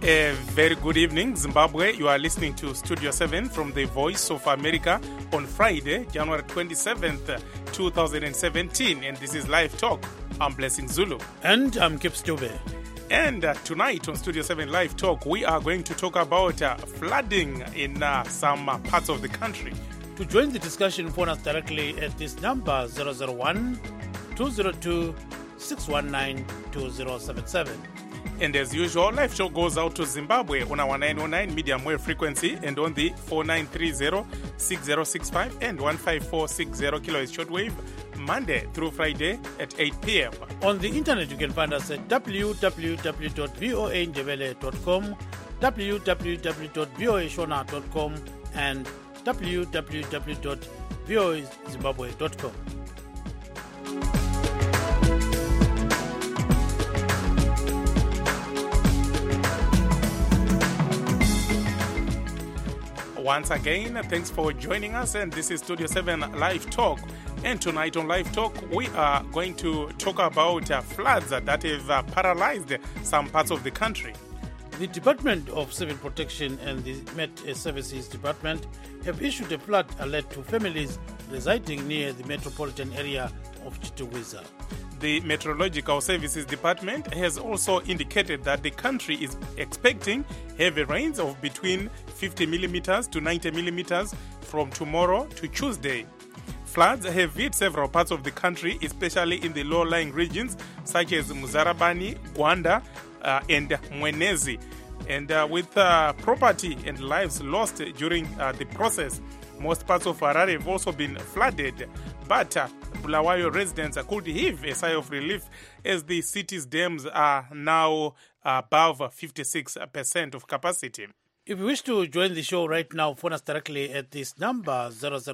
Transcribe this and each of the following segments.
A very good evening, Zimbabwe. You are listening to Studio 7 from the Voice of America on Friday, January 27th, 2017. And this is Live Talk. I'm Blessing Zulu. And I'm Kip Stube. And tonight on Studio 7 Live Talk, we are going to talk about flooding in some parts of the country. To join the discussion, phone us directly at this number 001-202-619-2077. And as usual, Live Show goes out to Zimbabwe on our 909 medium wave frequency and on the 4930-6065 and 15460 kilohertz shortwave, Monday through Friday at 8 p.m. On the internet, you can find us at www.voanjebele.com, www.voashona.com, and www.voazimbabwe.com. Once again, thanks for joining us, and this is Studio 7 Live Talk. And tonight on Live Talk, we are going to talk about floods that have paralyzed some parts of the country. The Department of Civil Protection and the Met Services Department have issued a flood alert to families residing near the metropolitan area of Chitungwiza. The Meteorological Services Department has also indicated that the country is expecting heavy rains of between 50 millimeters to 90 millimeters from tomorrow to Tuesday. Floods have hit several parts of the country, especially in the low-lying regions such as Muzarabani, Gwanda, and Mwenezi. And with property and lives lost during the process, most parts of Harare have also been flooded. But Bulawayo residents could heave a sigh of relief as the city's dams are now above 56% of capacity. If you wish to join the show right now, phone us directly at this number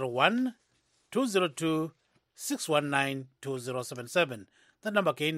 001-202-619-2077. That number again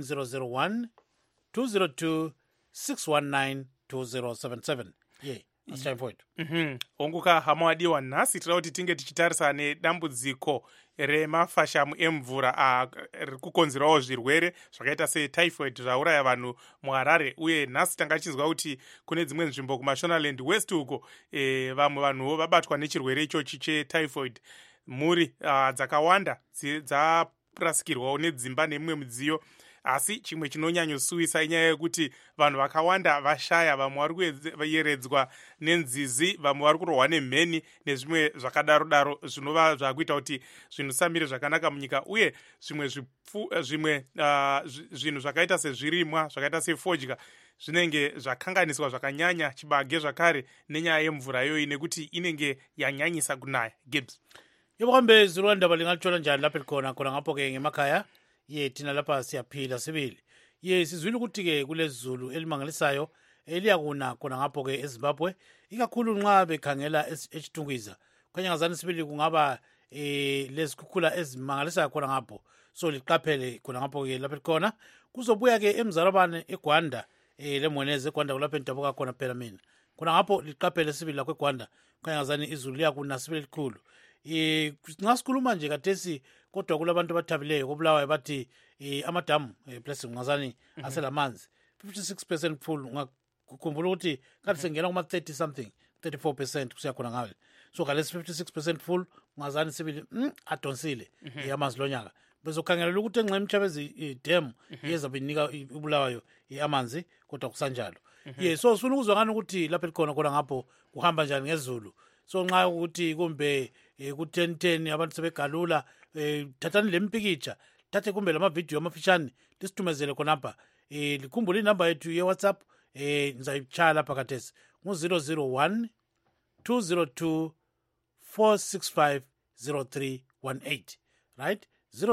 001-202-619-2077. Yeah. It's time for it. Onguka hamawadiwa nhasi tinoda kuti tinge tichitarisa nedambudziko remafashamu emvura kukonzerawo zvirwere zvakaita setyphoid zvauraya vanhu muHarare, uye nhasi tanga chizwa kuti kune dzimwe nzvimbo kuMashonaland West uko vamwe vanhuwo vabatwa nechirwere ichochi chetyphoid. Mhuri dzakawanda dzarasikirwawo nedzimba nemimwe midziyo. Asi chimwe chinonyanyosuwisa inyaya yekuti vanhu vakawanda vashaya, vamwe vari kuyeredzwa nenzizi, vamwe vari kurohwa nemheni nezvimwe zvakadaro zvinova zvakuita kuti zvinhu samire zvakanaka munyika, uye zvimwe zvinhu zvakaita sezvirimwa zvakaita sefodya zvinenge zvakanganiswa zvakanyanya chibage zvakare nenyaya yemvura iyoyi nekuti inenge yanyanyisa kunaya. Gibbs yobuhambe zirwanda lingalitshola njani lapha likhona ngapho-ke ngemakhaya ye thina lapha siyaphila sibili ye sizwile ukuthi-ke kulezulu elimangalisayo eliyakuna khona ngapho-ke eZimbabwe, ikakhulu nxa bekhangela eChitungwiza khanyangazani sibili kungaba lezikhukhula ezimangalisayo khona ngapho, so liqaphele khona ngapho-ke lapha likhona. Kuzobuya-ke eMzarabane eGwanda leMwenezi eGwanda kulapho endabuka khona phela mina khona ngapho liqaphele sibili lakho eGwanda khanyangazani izulu liyakuna sibili likhulu. Nxa sikhuluma nje kathesi kodwa kulabantu abathabileyo koBulawayo bathi amadamu Blessing ngazani aselamanzi 56% full. Ungakhumbula ukuthi kathi sengena kuma 30 something 34% kusiya khona ngawe, so kalesi 56% full ngazani sibili adonsile amanzi lonyaka. Bezokhangelela ukuthi enxa emchabezi dam yezabe inika uBulawayo amanzi kodwa kusanjalo. So sifuna ukuzwa ngani ukuthi lapha likhona khona ngapho kuhamba njani ngezulu. So nxa ukuthi kumbe ku10:10 abantu sebegalula, thathani lempikitsha, thathe kumbe lamavidiyo amafishane lisithumezele khonapha. Likhumbule inamba yethu ye-WhatsApp nizayitshaya lapha kathesi ngu-001-202-465-0318, right?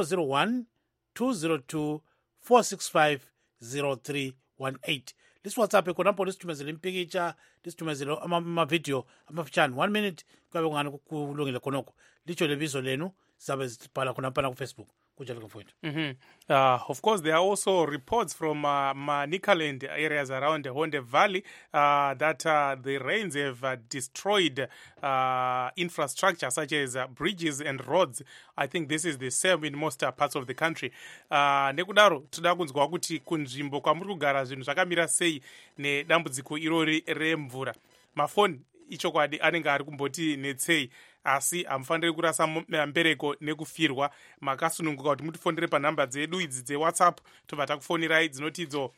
001-202-465-0318. LisiWhatsApp khonapho lisithumezele impikitsha, lisithumezele amavidiyo amafishane 1 minute kwabe kungani kulungile khonokho. Litsho lebizo lenu sizabe sibhala khonaphana kuFacebook kunjalo mfowethu. Of course, there are also reports from Manicaland areas around the Honde Valley that the rains have destroyed infrastructure such as bridges and roads. I think this is the same in most parts of the country. Nekudaro toda kunzwa kuti kunzvimbo kwamuri kugara zvinhu zvakamira sei nedambudziko irori remvura. Mafoni ichokwadi anenge ari kumboti netsei, asi hamufaniri kurasa mbereko nekufirwa. Makasununguka kuti mutifondere panhamba dzedu idzi dzewhatsapp tobva takufonirai dzinoti idzo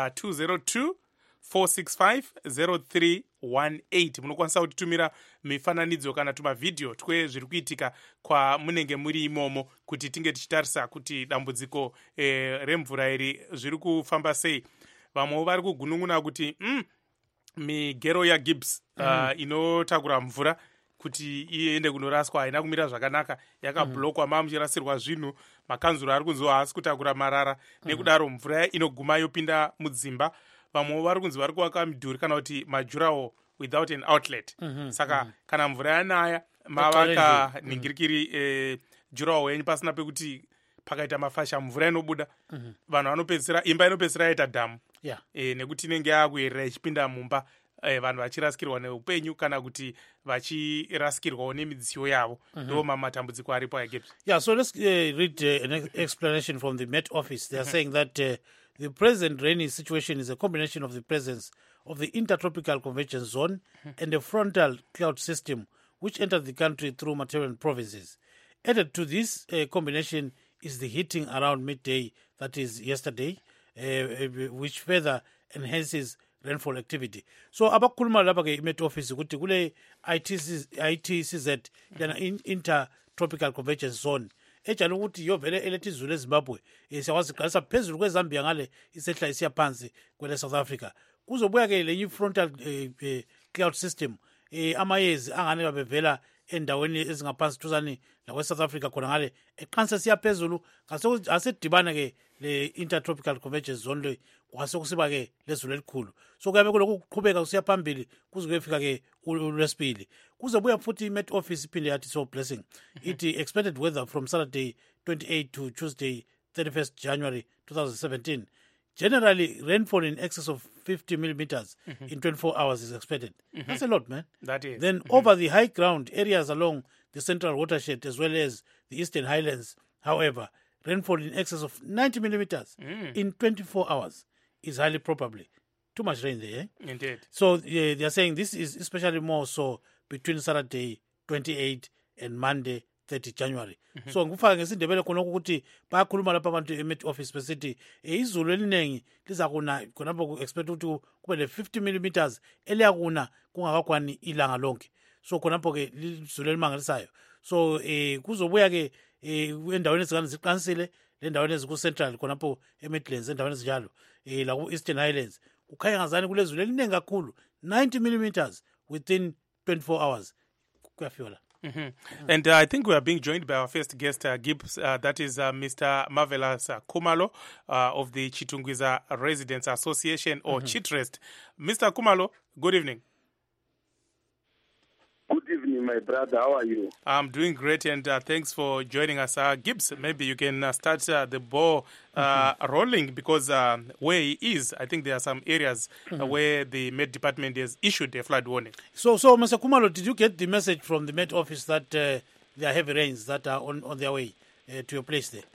202-465-0318. Munokwanisa kutitumira mifananidzo kana tumavhidhiyo twezviri kuitika kwamunenge muri imomo kuti tinge tichitarisa kuti dambudziko remvura iri zviri kufamba sei. Vamwewo vari kugunun'una kuti migero yaGibbs inotakura mvura kuti iende kunoraswa haina kumira zvakanaka, yakablokwa mamuchirasirwa zvinhu. Makanzuro ari kunzi haasi kutakura marara, nekudaro mvura inoguma yopinda mudzimba. Vamwe vari kunzi vari kuvaka midhuri kana kuti majurawo without an outlet. Saka kana mvura yanaya mavaka ningirikiri jurawo yenyu pasina pekuti pakaita mafasha mvura inobuda, vanhu vanopedzisira, imba inopedzisira yaita dhamu, nekuti inenge yakuyerera ichipinda mumba, vanhu vachirasikirwa neupenyu kana kuti vachirasikirwawo nemidziyo yavo. Ndo matambudziko aripo aGibbs. Yeah, so let's read an explanation from the Met Office. They are saying that the present rainy situation is a combination of the presence of the intertropical convergence zone and a frontal cloud system which entered the country through Matebele provinces. Added to this combination is the heating around midday, that is yesterday, which further enhances rainfall activity. So abakhuluma lapha ke iMet Office ukuthi kule ITCZ yana intertropical convergence zone ejala ukuthi yovele elethe izulu eZimbabwe siyakwazi iqalisa phezulu kweZambia ngale isehla isiya phansi kwele South Africa. Kuzobuya ke le frontal cloud system amayezi angane bevela endaweni ezingaphansi thuzani lakwe South Africa khona ngale eqansa siya phezulu asedibana ke le intertropical convergence zone le kwasekusiba ke lezulu elikhulu. So kuyabe kulokhu kuqhubeka kusiya phambili kuze kuyefika ke uLwesibili. Kuzobuya futhi iMet Office iphinde yathi so blessing it expected weather from Saturday 28 to Tuesday 31st January 2017. Generally, rainfall in excess of 50 millimeters in 24 hours is expected. That's a lot, man. That is. Then over the high ground areas along the central watershed as well as the eastern highlands, however, rainfall in excess of 90 millimeters in 24 hours is highly probably. Too much rain there, eh? Indeed. So they are saying this is especially more so between Saturday 28 and Monday 30 January. So ngufaka ngesindebele khonoko ukuthi bayakhuluma lapha abantu eMet Office besithi izulu elinengi lizakuna khonapho ku expect ukuthi kube le 50 millimeters eliyakuna kungakakwani ilanga lonke. So khonapho ke izulu elimangalisayo. So kuzobuya ke endaweni ezingane ziqansile, le ndaweni eziku central khonapho eMidlands, endaweni ezinjalo la ku Eastern Highlands kukhanya ngazani kulezulu elinengi kakhulu 90 millimeters within 24 hours. Kuyafika. And I think we are being joined by our first guest, Gibbs, that is Mr. Marvelous Khumalo of the Chitungwiza Residents Association, or Chitrest. Mr. Khumalo, good evening. Good evening, my brother. How are you? I'm doing great, and thanks for joining us. Gibbs, maybe you can start the ball rolling, because where he is, I think there are some areas where the Met Department has issued a flood warning. So Mr. Khumalo, did you get the message from the Met Office that there are heavy rains that are on their way to your place there?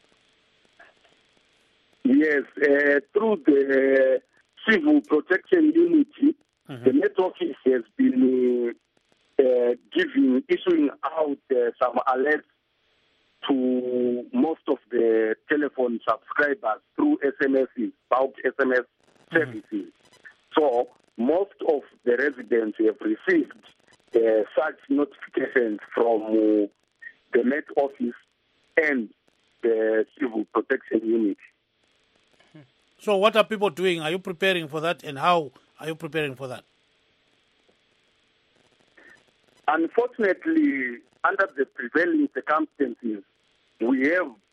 Yes, through the Civil Protection Unity, the Met Office has been issuing out some alerts to most of the telephone subscribers through SMSs, bulk SMS services. So most of the residents have received such notifications from the Met Office and the Civil Protection Unit. So what are people doing? Are you preparing for that, and how are you preparing for that? Unfortunately, under the prevailing circumstances, we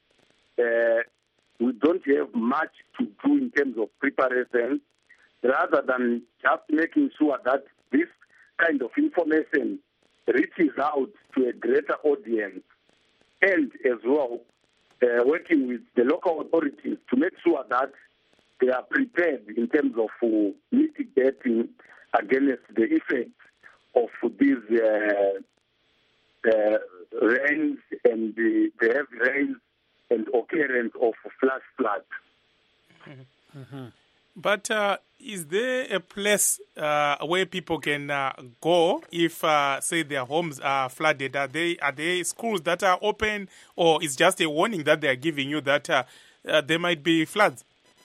don't have much to do in terms of preparation, rather than just making sure that this kind of information reaches out to a greater audience, and as well working with the local authorities to make sure that they are prepared in terms of mitigating against the effects of these rains and the heavy rains and occurrence of flash floods. But is there a place where people can go if, say, their homes are flooded? Are there schools that are open, or is just a warning that they are giving you that there might be floods?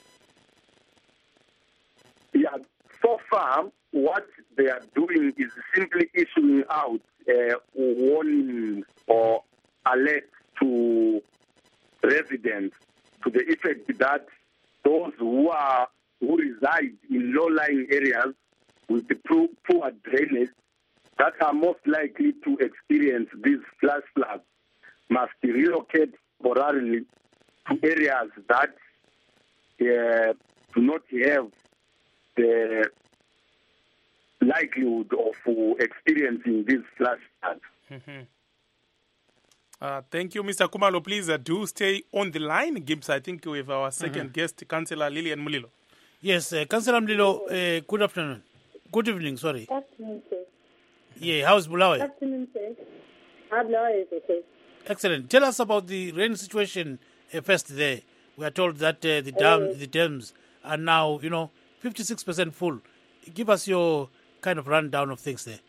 Yeah, so far, what they are doing is simply issuing out warnings or alerts to residents to the effect that those who reside in low-lying areas with the poor drainage that are most likely to experience these flash floods must relocate temporarily to areas that do not have the likelihood of experiencing these flash floods. Thank you, Mr. Kumalo. Please do stay on the line. Gibbs, I think we have our second guest, Councillor Lillian Mulilo. Yes, Councillor Mulilo, good afternoon. Good evening, sorry. Good afternoon, sir. Yeah, how's Bulawayo? Good afternoon, sir. Bulawayo is okay. Excellent. Tell us about the rain situation first there. We are told that the dams are now, 56% full. Give us your kind of rundown of things there.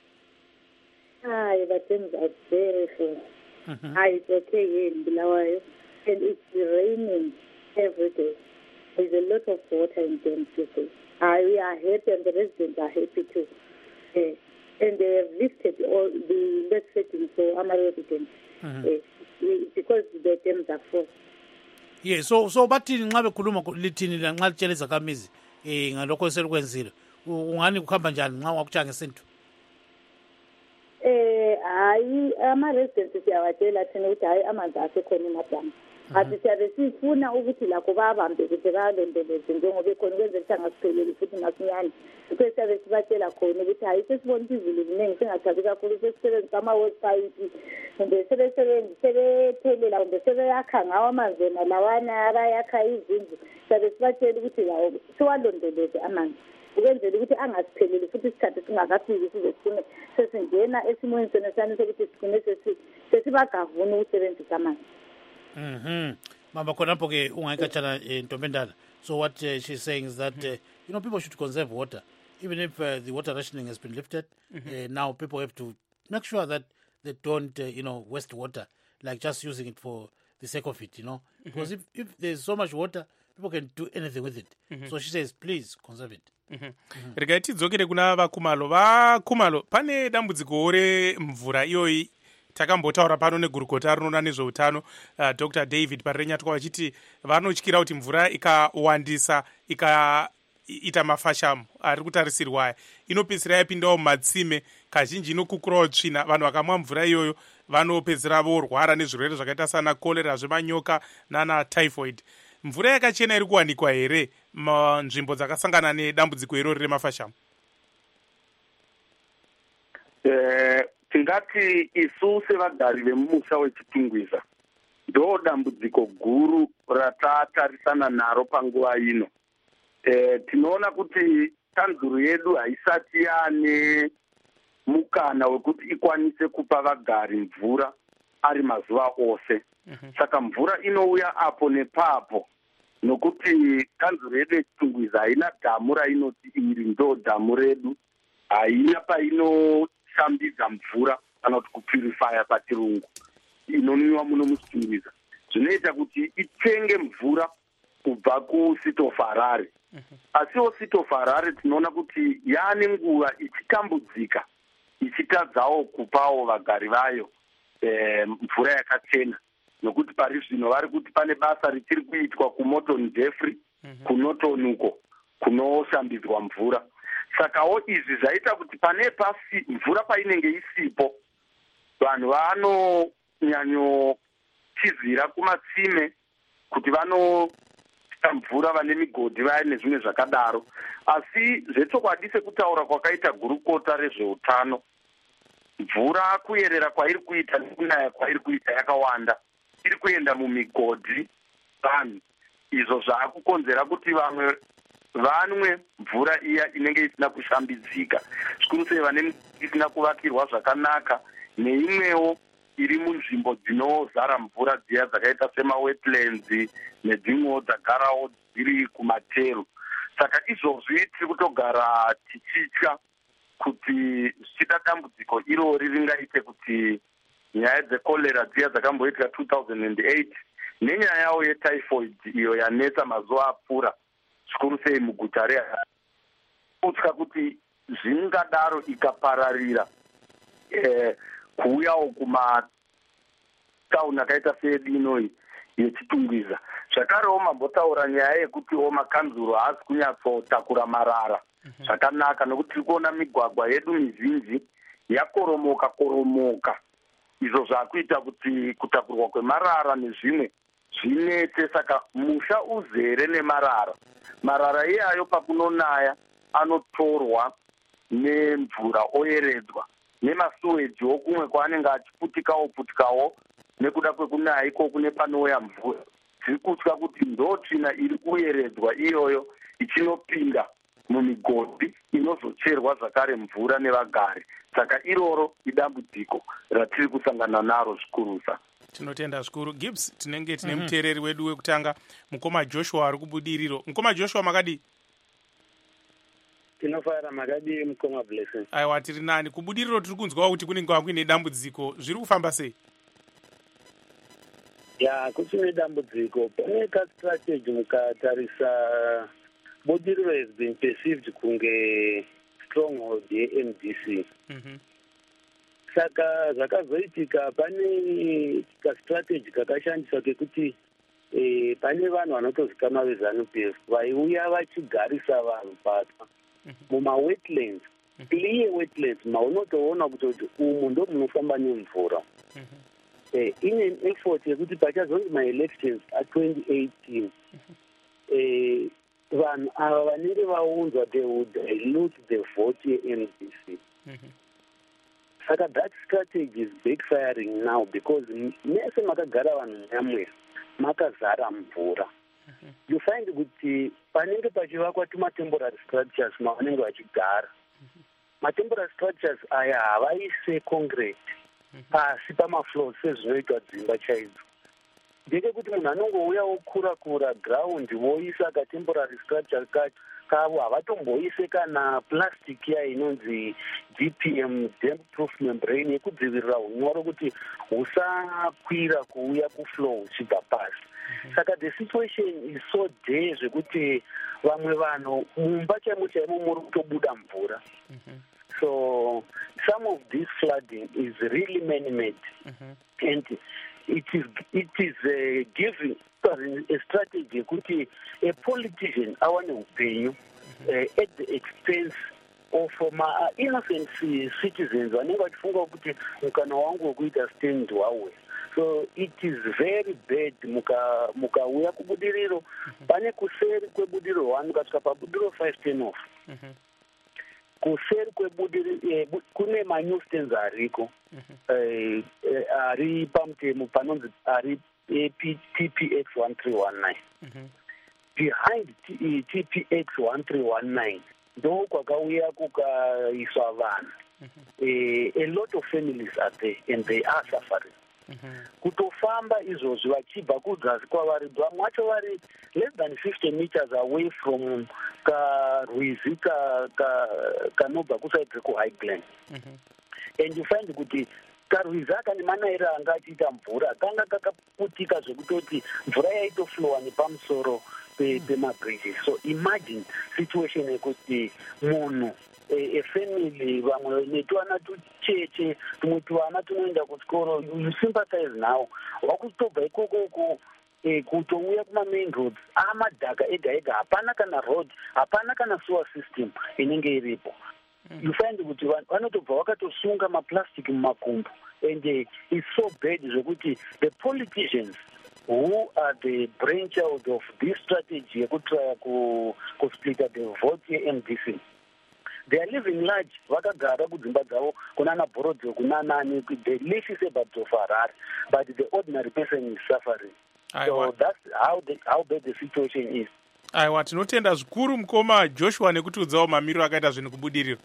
The dams are very full. It's okay here in Bulawayo, and it's raining every day. There's a lot of water in dams today. We are happy, and the residents are happy too. And they have lifted all the lead settings for our residents because the dams are full. Yeah, so bathini nxa bekhuluma lithini la nxa litshela izakhamizi ngalokho eselikwenzile ungani kuhamba njani nxa wakutsha ngesintu? Hayi ama-residents siyawatshela thina ukuthi hayi amanzi asekhona emadamu. Ati siyabe sifuna ukuthi lakho babambe ukuthi bayalondoleze njengoba ekhona ukwenzela ukuthi angasipheleli futhi masinyane. Because siyabe sibatshela khona ukuthi hayi sesibona ukuthi izulu ziningi singathabi kakhulu sesisebenzisa ama-website kumbe sebethelela kumbe sebeyakha ngawo amanzi wona lawana abayakha izindlu. Siyabe sibatshela ukuthi lawo siwalondoleze amanzi ukwenzela ukuthi angasipheleli futhi isikhathi singakafiki sizesine sesingena esimweni senesane sokuthi sigcine sesibagavuna ukusebenzisa amanzi. Mama khonapho ke ungayikatshana Ntombendala. So what she's saying is that people should conserve water, even if the water rationing has been lifted. Now people have to make sure that they don't waste water, like just using it for the sake of it, because if there's so much water, people can do anything with it. So she says, please conserve it. Regai tidzokere kuna vakumalo pane dambudziko remvura iyoyi takambotaura pano negurukota rinoona nezveutano Dr. David Parenyatwa vachiti vanotyira kuti mvura ikawandisa ikaita mafashamu ari kutarisirwa aya inopedzisira yapindawo mumatsime kazhinji inokukurawo tsvina. Vanhu vakamwa mvura iyoyo vanopedzisira vorwara nezvirwere zvakaita sana kolera, zvemanyoka nana typhoid. Mvura yakachena iri kuwanikwa here munzvimbo dzakasangana nedambudziko irori remafashamu? Tingati isu sevagari vemusha weChitungwiza ndo dambudziko guru ratatarisana naro panguva ino. Tinoona kuti tanzuro yedu haisati yane mukana wekuti ikwanise kupa vagari mvura ari mazuva ose. Saka mvura inouya apo nepapo nokuti tanzuro yedu yeChitungwiza haina dhamu rainoti iri ndo dhamu redu, haina painoshambidza mvura kana kuti kupurifaya pachirungu inonwiwa muno muChitungwiza. Zvinoita kuti itenge mvura kubva kuSito Farare. Asiwo Sito Farare tinoona kuti yaane nguva ichitambudzika ichitadzawo kupawo vagari vayo mvura yakachena, nokuti pari zvino vari kuti pane basa richiri kuitwa kuMorton Jeffrey kunotonuko kunoshambidzwa mvura. Sakawo izvi zvaita kuti pane pasi mvura painenge isipo vanhu vanonyanyotizira kumatsime kuti vanoita mvura vane migodhi vaya nezvimwe zvakadaro. Asi zvechokwadi sekutaura kwakaita gurukota rezveutano, mvura kuyerera kwairi kuita nekunaya kwairi kuita yakawanda. iri kuenda mumigodhi vanhu, izvo zvaakukonzera kuti vamwe vanwe mvura iya inenge isina kushambidzika, zvikuru sei vane isina kuvakirwa zvakanaka, neimwewo iri munzvimbo dzinozara mvura dziya dzakaita semawetlands nedzimwewo dzagarawo dziri kumateru. Saka izvozvi tiri kutogara tichitya kuti zvichida dambudziko irori ringaite kuti nyaya dzekolera dziya dzakamboitika 2008 nenyayawo yetyphoid iyo yanetsa mazuva apfuura zvikuru sei muguta reHarare, kutya kuti zvingadaro ikapararira kuuyawo kumatauni akaita seedu inoi yechitungwiza. Zvakarewo mambotaura nyaya yekutiwo makanzuro haasi kunyatsotakura marara zvakanaka, nokuti tiri kuona migwagwa yedu mizhinji yakoromoka, izvo zvaakuita kuti kutakurwa kwemarara nezvimwe zvinete. Saka musha uzere nemarara. Marara iyayo pakunonaya anotorwa nemvura oyeredzwa, nemasuwejiwo kumwe kwaanenge achiputikawo nekuda kwekunaya ikoko nepanouya mvura. Tiri kutya kuti ndotsvina iri kuyeredzwa iyoyo ichinopinda mumigodhi inozocherwa zvakare mvura nevagari. Saka iroro idambudziko ratiri kusangana naro zvikurusa. Tinotenda zvikuru. Gibbs, tinenge tine muteereri wedu wekutanga, mukoma Joshua ari kubudiriro. Mukoma Joshua, makadi? Tinofara makadi mukoma Blessing. Aiwa, tiri nani. Kubudiriro tiri kunzwawo kuti kunenge kuine dambudziko. Zviri kufamba sei? Ya, kuchine dambudziko. Pane strategy mukatarisa budiriro has been perceived kunge stronghold yeMDC. Saka zvakazoitika pane strategy kakashandiswa kekuti pane vanhu vanotozikanwa veZANU-PF vaiuya vachigarisa vanhu patwa mumawetlands, clear wetlands, maunotoona kuti umu ndo munofamba nemvura. In an effort yekuti pachazonzi ma-elections a2018 vanhu ava vanenge vaunzwa they would dilute the vote yeMDC. Saka that strategy is backfiring now because mese makagara vanhu nyamwe makazara mvura. You find kuti panenge pachivakwa tuma-temporary structures mavanenge vachigara. Ma-temporary structures aya havaise concrete pasi pamafloor sezvinoitwa dzimba chaidzo. Ndeke kuti munhu anongouya okura ground voisa ka-temporary structure kavo, havatomboise kana plastic ya inonzi DPM, damp proof membrane, yekudzivirira unyoro kuti husakwira kuuya kufloor uchibva pasi. Saka the situation is so dire zvekuti vamwe vanhu mumba chaimo muri kutobuda mvura. So some of this flooding is really man-made, and it is giving a strategy kuti a politician awane upenyu at the expense of innocent citizens vanenge vachifunga kuti mukana wangu wekuita stand wawe. So it is very bad. Mukauya kubudiriro pane kuseri kwebudiriro 1 kasvika pabudiriro 510 off. Kuseri kwebudiriro kune ma-new stands ariko ari pamutemo panonzi ari TPX 1319. Behind TPX 1319 ndo kwakauya kukaiswa vanhu. A lot of families are there and they are suffering. Kutofamba izvozvi vachibva kudzasi kwavari, vamwe vacho vari less than 50 meters away from karwizi kanobva kusaidze kuHighland. And you find kuti karwizi aka nemanaira anga achiita mvura kanga kakaputika zvekutoti mvura yaitoflowa nepamusoro pemabridges. So imagine situation yekuti munhu a family, vamwe netwana tucheche, tumwe twana tunoenda kuchikoro, you sympathize now. Wakutobva ikoko kutouya kuma-main roads amadhaka ega hapana kana road, hapana kana sewer system inenge iripo. You find kuti vanotobva vakatosunga maplastic mumakumbo, and it's so bad zvekuti the politicians who are the brainchild of this strategy yekutraya kusplita the vote yeMDC they are living large vakagara kudzimba dzavo kunana Borodzo kunanani. They live in suburbs of Harare, but the ordinary person is suffering. So that's how bad the situation is. Aiwa, tinotenda zvikuru mukoma Joshua nekutiudzawo mamiriro akaita zvinhu kubudirira.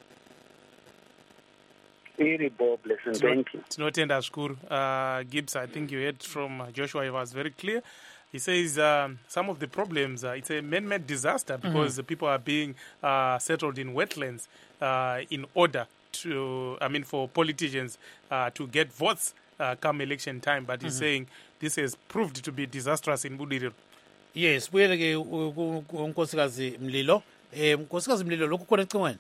Thank you. Tinotenda zvikuru. Gibbs, I think you heard from Joshua, he was very clear. He says some of the problems, it's a man-made disaster because the people are being settled in wetlands in order to, for politicians to get votes come election time. But he's saying this has proved to be disastrous in Budiriro. Yes, buyele ke unkosikazi Mlilo. Unkosikazi Mlilo lokhu khona ecingweni.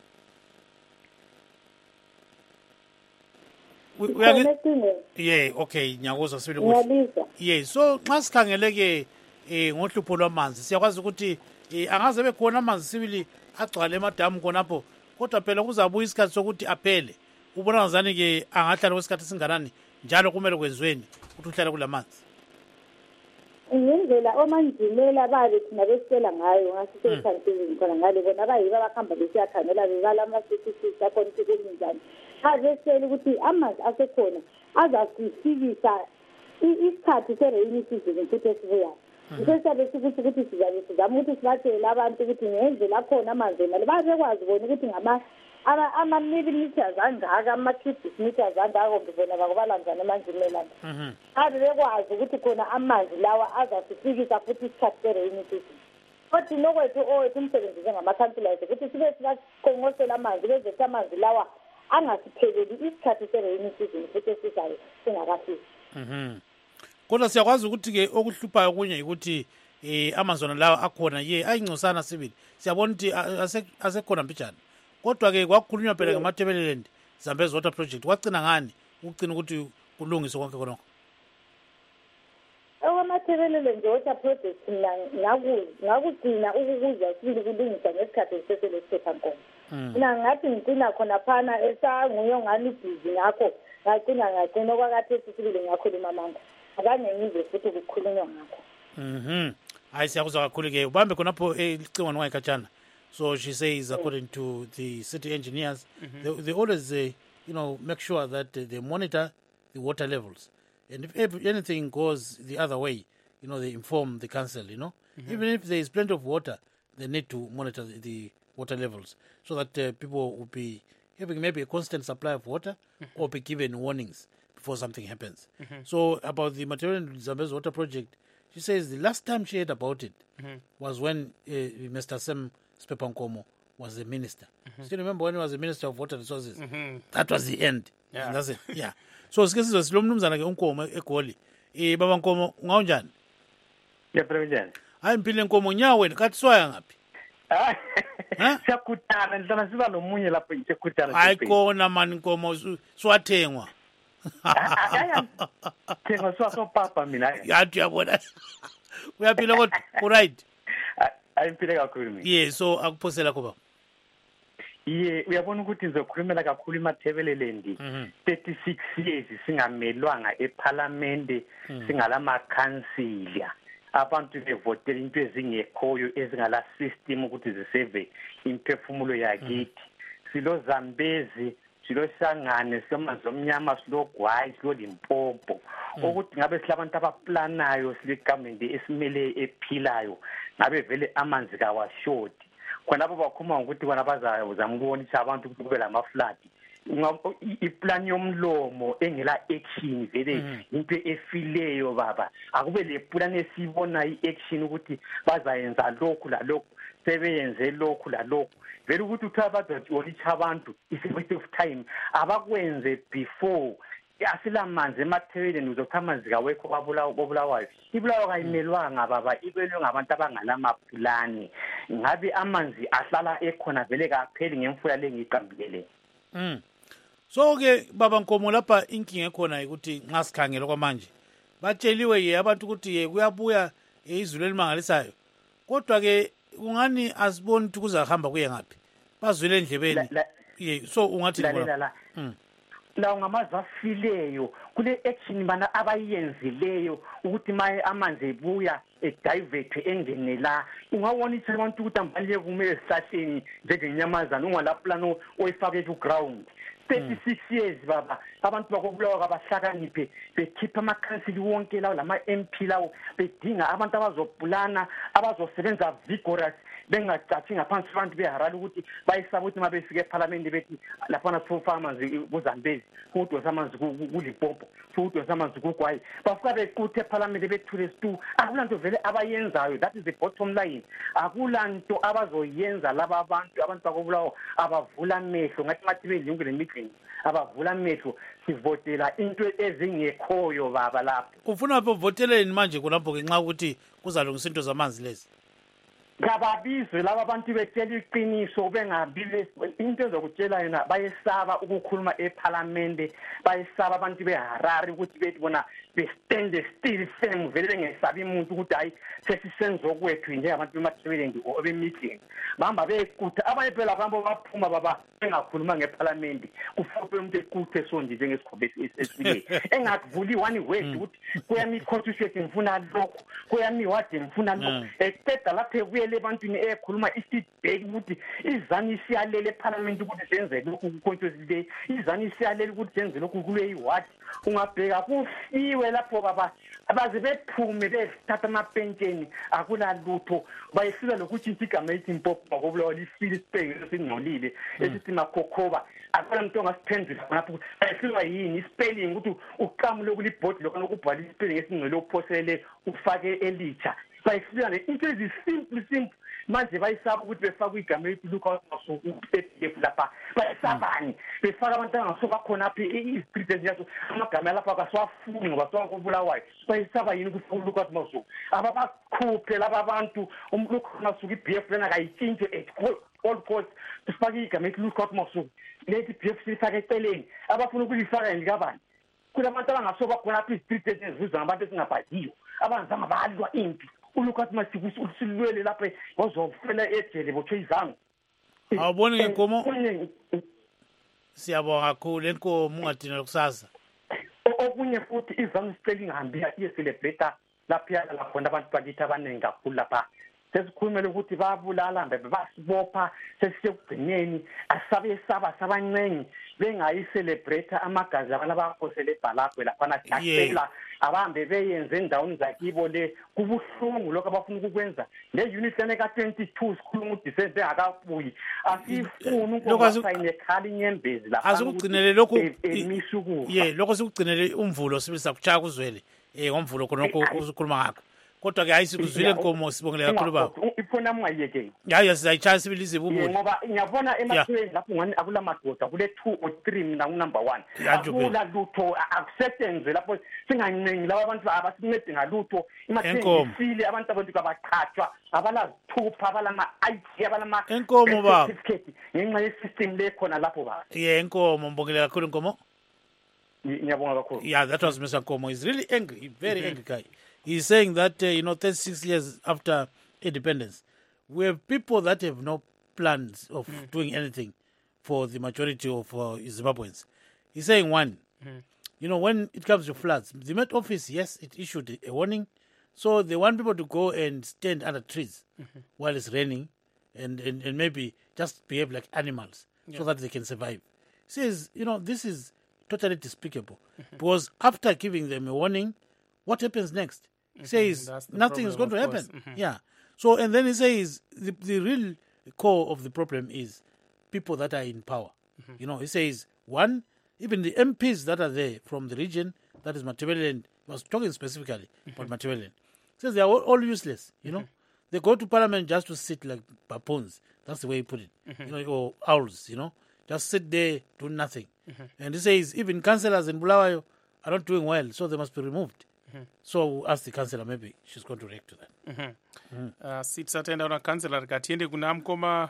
Yeah, okay, nyakuzwa sibili kuhle. Yeah, so nxa sikhangeleke ngohlupho lwamanzi siyakwazi ukuthi angaze bekhona amanzi sibili agcwale emadamu khonapho kodwa phela kuzabuya isikhathi sokuthi aphele. Ubona ngazani ke angahlala kwesikhathi singanani njalo kumele kwenziweni ukuthi uhlale kulamanzi. Ngendlela omanjinela babe thina besicela ngayo ngasisekhansini khona ngale bona bayiba bakhamba besiyakhangela bebala ama-statistics akhona ukuthi kunjani. Azesela ukuthi amanzi asekhona azasifikisa isikhathi se-rainy season futhi esibuyayo. Sesiyabe sikuthi ukuthi sizabe sizama ukuthi sibatshele abantu ukuthi ngendlela akhona amanzi emali babekwazi bona ukuthi ama-millimeters angaka, ama-cubic meters angaka ngibona bakubala njani emanjinelana. Ade bekwazi ukuthi khona amanzi lawa azasifikisa futhi isikhathi se-rainy season. Kodwa nokwethu umsebenzi njengamakhanselazi ukuthi sibe sibaqonqosela amanzi bezethu amanzi lawa angasipheleli isikhathi se-rainy season futhi esizayo singakafiki. Kodwa siyakwazi ukuthi-ke okuhluphayo kunye ukuthi amanzi wona lawa akhona ayincosana sibili siyabona ukuthi asekhona mbijana kodwa-ke kwakukhulunywa phela ngamathebeleland Zambezi Water Project kwagcina ngani ukucina ukuthi kulungiswe konke khonokho. Amathebeleland Water Project ngakugcina ukukuzwa sibili kulungiswa ngesikhathi esisele siphephankomo. Mina ngathi ngicina khona phana esanguye ngani ibhizi ngakho ngagcina okwakathe sibili ngakhuluma amanga akanye ngize futhi kukhulunywa ngakho. Hayi siyakuzwa kakhulu-ke ubambe khonapho licingweni wayekhatshana. So she says, according to the city engineers, they always, make sure that they monitor the water levels. And if anything goes the other way, they inform the council, Even if there is plenty of water, they need to monitor the water levels so that people will be having maybe a constant supply of water or be given warnings before something happens. So about the Material Zambezi Water Project, she says the last time she heard about it was when Mr. Sam Spepankomo was the minister. Still remember when he was the Minister of Water Resources? That was the end. Yeah. And that's it. Yeah. So sikesizwe silo mnumzana ke uNkomo eGoli. Baba Nkomo ngawunjani? Yaphela. Hayi impilo Nkomo nyawe kathi swaya ngaphi? Siyakutana ndlana siba nomunye lapho siyakutana. Hayi kona mani Nkomo swathengwa. Thengwa swaso papa mina. Yathi yabona. Uyaphila kodwa right. Ayimpile kakhulu mina. Yeah, so akuphosela kuba. Uyabona ukuthi ngizokhulumela kakhulu iMathebeleland 36 years singamelwanga eParliament singalama councilor abantu bevotela into ezingekhoyo ezingala system ukuthi ziseve imphefumulo yakithi silo Zambezi silo Sangane simanzi omnyama silo Gwayi silo Limpopo ukuthi ngabe silabantu abaplanayo siligamende esimele ephilayo ngabe vele amanzi kawashoti khona abo bakhuluma ukuthi bona bazamubonisa abantu ukuthi kube lama-flood iplan yomlomo engela action vele into efileyo baba akube le plan esibona i-action ukuthi bazayenza lokhu lalokhu sebeyenze lokhu lalokhu vele ukuthi uthiwa bazotsholitsha abantu is a waste of time abakwenze before asilamanzi emathebeleni uzokuthi amanzi kawekho kobulawayo ibulawayo kayimelwanga baba ibelwe ngabantu abangalamaplani ngabe amanzi ahlala ekhona vele kapheli ngemfula lengiyiqambile. So-ke baba Nkomo lapha inkinga ekhona ukuthi nxa sikhangela kwamanje batsheliwe abantu ukuthi kuyabuya izulu elimangalisayo kodwa-ke ungani asiboni ukuthi kuzahamba kuye ngaphi bazwile endlebeni so ungathi lawo ngamazwi afileyo kule action bana abayenzileyo ukuthi maye amanzi ebuya edivate engene la ungawona ukuthi abantu ukuthi ambaleke kume esihlahleni njengenyamazana ungalaphulana oyifake ku-ground 36 years baba abantu bakobulawa kabahlakaniphe bekhipha amakhansili wonke lawo lama-MP lawo bedinga abantu abazobhulana abazosebenza vigorous bengacathi ngaphansi abantu beharala ukuthi bayisaba ukuthi mabefika eParliament bethi laphana sifuna amanzi kuZambezi futhi amanzi kuLimpopo futhi amanzi kuGwayi bafika bequthe eParliament bethule stu akulanto vele abayenzayo that is the bottom line akulanto abazoyenza laba abantu bakobulawa abavula amehlo ngathi mathi belungu lemeeting abavula amehlo sivotela into ezingekhoyo baba lapho ufuna voteleni manje kulapho ke nxa ukuthi kuzalungisa into zamanzi lezi ngababizwe laba abantu betshela iqiniso bengabibe into ezokutshela yena bayesaba ukukhuluma eParliament bayesaba abantu beHarare ukuthi bethi bona bestand still firm vele bengesabi umuntu ukuthi hayi sesisenzo kwethu njengabantu bemathebeleni obemeeting bahamba beyekutha abanye phela abantu baphuma baba bengakhuluma ngeParliament kufupe umuntu ekuthe sonje njengesikhobesi esile engakuvuli one word ukuthi kuyami constitution ngifuna lokho kuyami wadi ngifuna lokho eqeda lapha kuyele ebantwini ekhuluma i-feedback ukuthi izani siyalele eParliament ukuthi senze lokhu kuconstitution izani siyalele ukuthi senze lokhu kule iwadi ungabheka kufiwe lapho baba abaze bephume bethatha amapentsheni akula lutho bayifika lokuthi igama ethi Limpopo bakobulawa lifile isipenge esingcolile esithi makhokhoba akula muntu ongasiphendula ngapho bayifika yini ispelling ukuthi uqamule kulibhodi lokho ukubhala ispelling esingcwele uphoselele ufake elitsha bayifika le into simple manje bayisaba ukuthi befaka igama ethi Lucas Masuku ePF lapha bayisabani befaka abantu angasoba khona apha i-street yaso amagama lapha akaswafuni ngoba sokubulawayo bayisaba yini ukuthi Lucas Masuku ababakhuphe laba abantu Lucas Masuku iPF lena kayitshintshe all cost sifake igama ethi Lucas Masuku lethi iPF sifake eceleni abafuna ukulifaka ngikabani kulabantu abangasoba khona apha i-street ezivuza abantu esingabhadiyo abanzanga balwa impi uLucas Masuku usilwele lapha wazofela ejele botshe izangu awuboni ngenkomo siyabonga kakhulu enkomo ungadina kusasa okunye futhi izangu sicela ingahambia iyecelebrate lapha la khona abantu bakithi abaningi kakhulu lapha sesikhulumela ukuthi babulala mbe basibopha sesikugcineni asabe sabancengi bengayicelebrate amagazi abantu abakhosele eBhalagwe lapha nathakela abahambe beyenze endaweni zakibo le kubuhlungu lokho abafuna ukukwenza le-unit lene ka-22 sikhuluma uDisemba engakabuyi asifuni ukubasayine ekhali inyembezi lapha asikugcinele lokhu emisukuza lokho sikugcinele umvulo sibisa kuchaya kuzwele ngomvulo khonokho usikhuluma ngakho kodwa ke hayi sikuzwile Nkomo sibongele kakhulu baba ifona mungayekeni hayi sizayitshaya sibili zibubulo ngoba ngiyabona emathweni lapho ngani akula madoda kule 2 or 3 mina number 1 akula lutho akusetenze lapho singancengi laba abantu abasincede ngalutho imathweni sile abantu abaqhathwa abalazithupha abalama IT abalama Nkomo baba ngenxa yesystem le khona lapho baba Nkomo mbongele kakhulu Nkomo ngiyabonga kakhulu yeah that was Mr. Nkomo he's really angry very angry guy. He's saying that, 36 years after independence, we have people that have no plans of doing anything for the majority of Zimbabweans. He's saying one, when it comes to floods, the Met Office, yes, it issued a warning. So they want people to go and stand under trees while it's raining and maybe just behave like animals so that they can survive. He says, this is totally despicable because after giving them a warning, what happens next? He says nothing is going to happen. Yeah. So, and then he says the real core of the problem is people that are in power. He says, one, even the MPs that are there from the region, that is Matabeleland, he was talking specifically about Matabeleland. He says they are all useless, They go to Parliament just to sit like baboons. That's the way he put it. Or owls, Just sit there, do nothing. And he says even councillors in Bulawayo are not doing well, so they must be removed. So we'll ask the councillor, maybe she's going to react to that. Sitsatenda una councillor katiende kuna Mkoma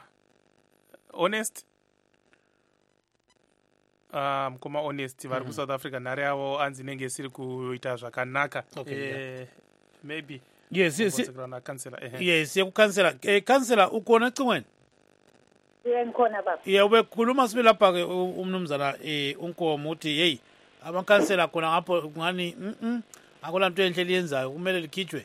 Honest. Mkoma Honest vari ku South Africa nare avo anzi nenge siri kuita zvakanaka. Maybe. Yes. Yes, councillor. Councillor ukona cimweni? Ngikhona baba. Ubekhuluma sibe lapha ke umnumzana uNkomo uthi hey abankhansela khona ngapho ngani akulanto enhle liyenzayo kumele likhitshwe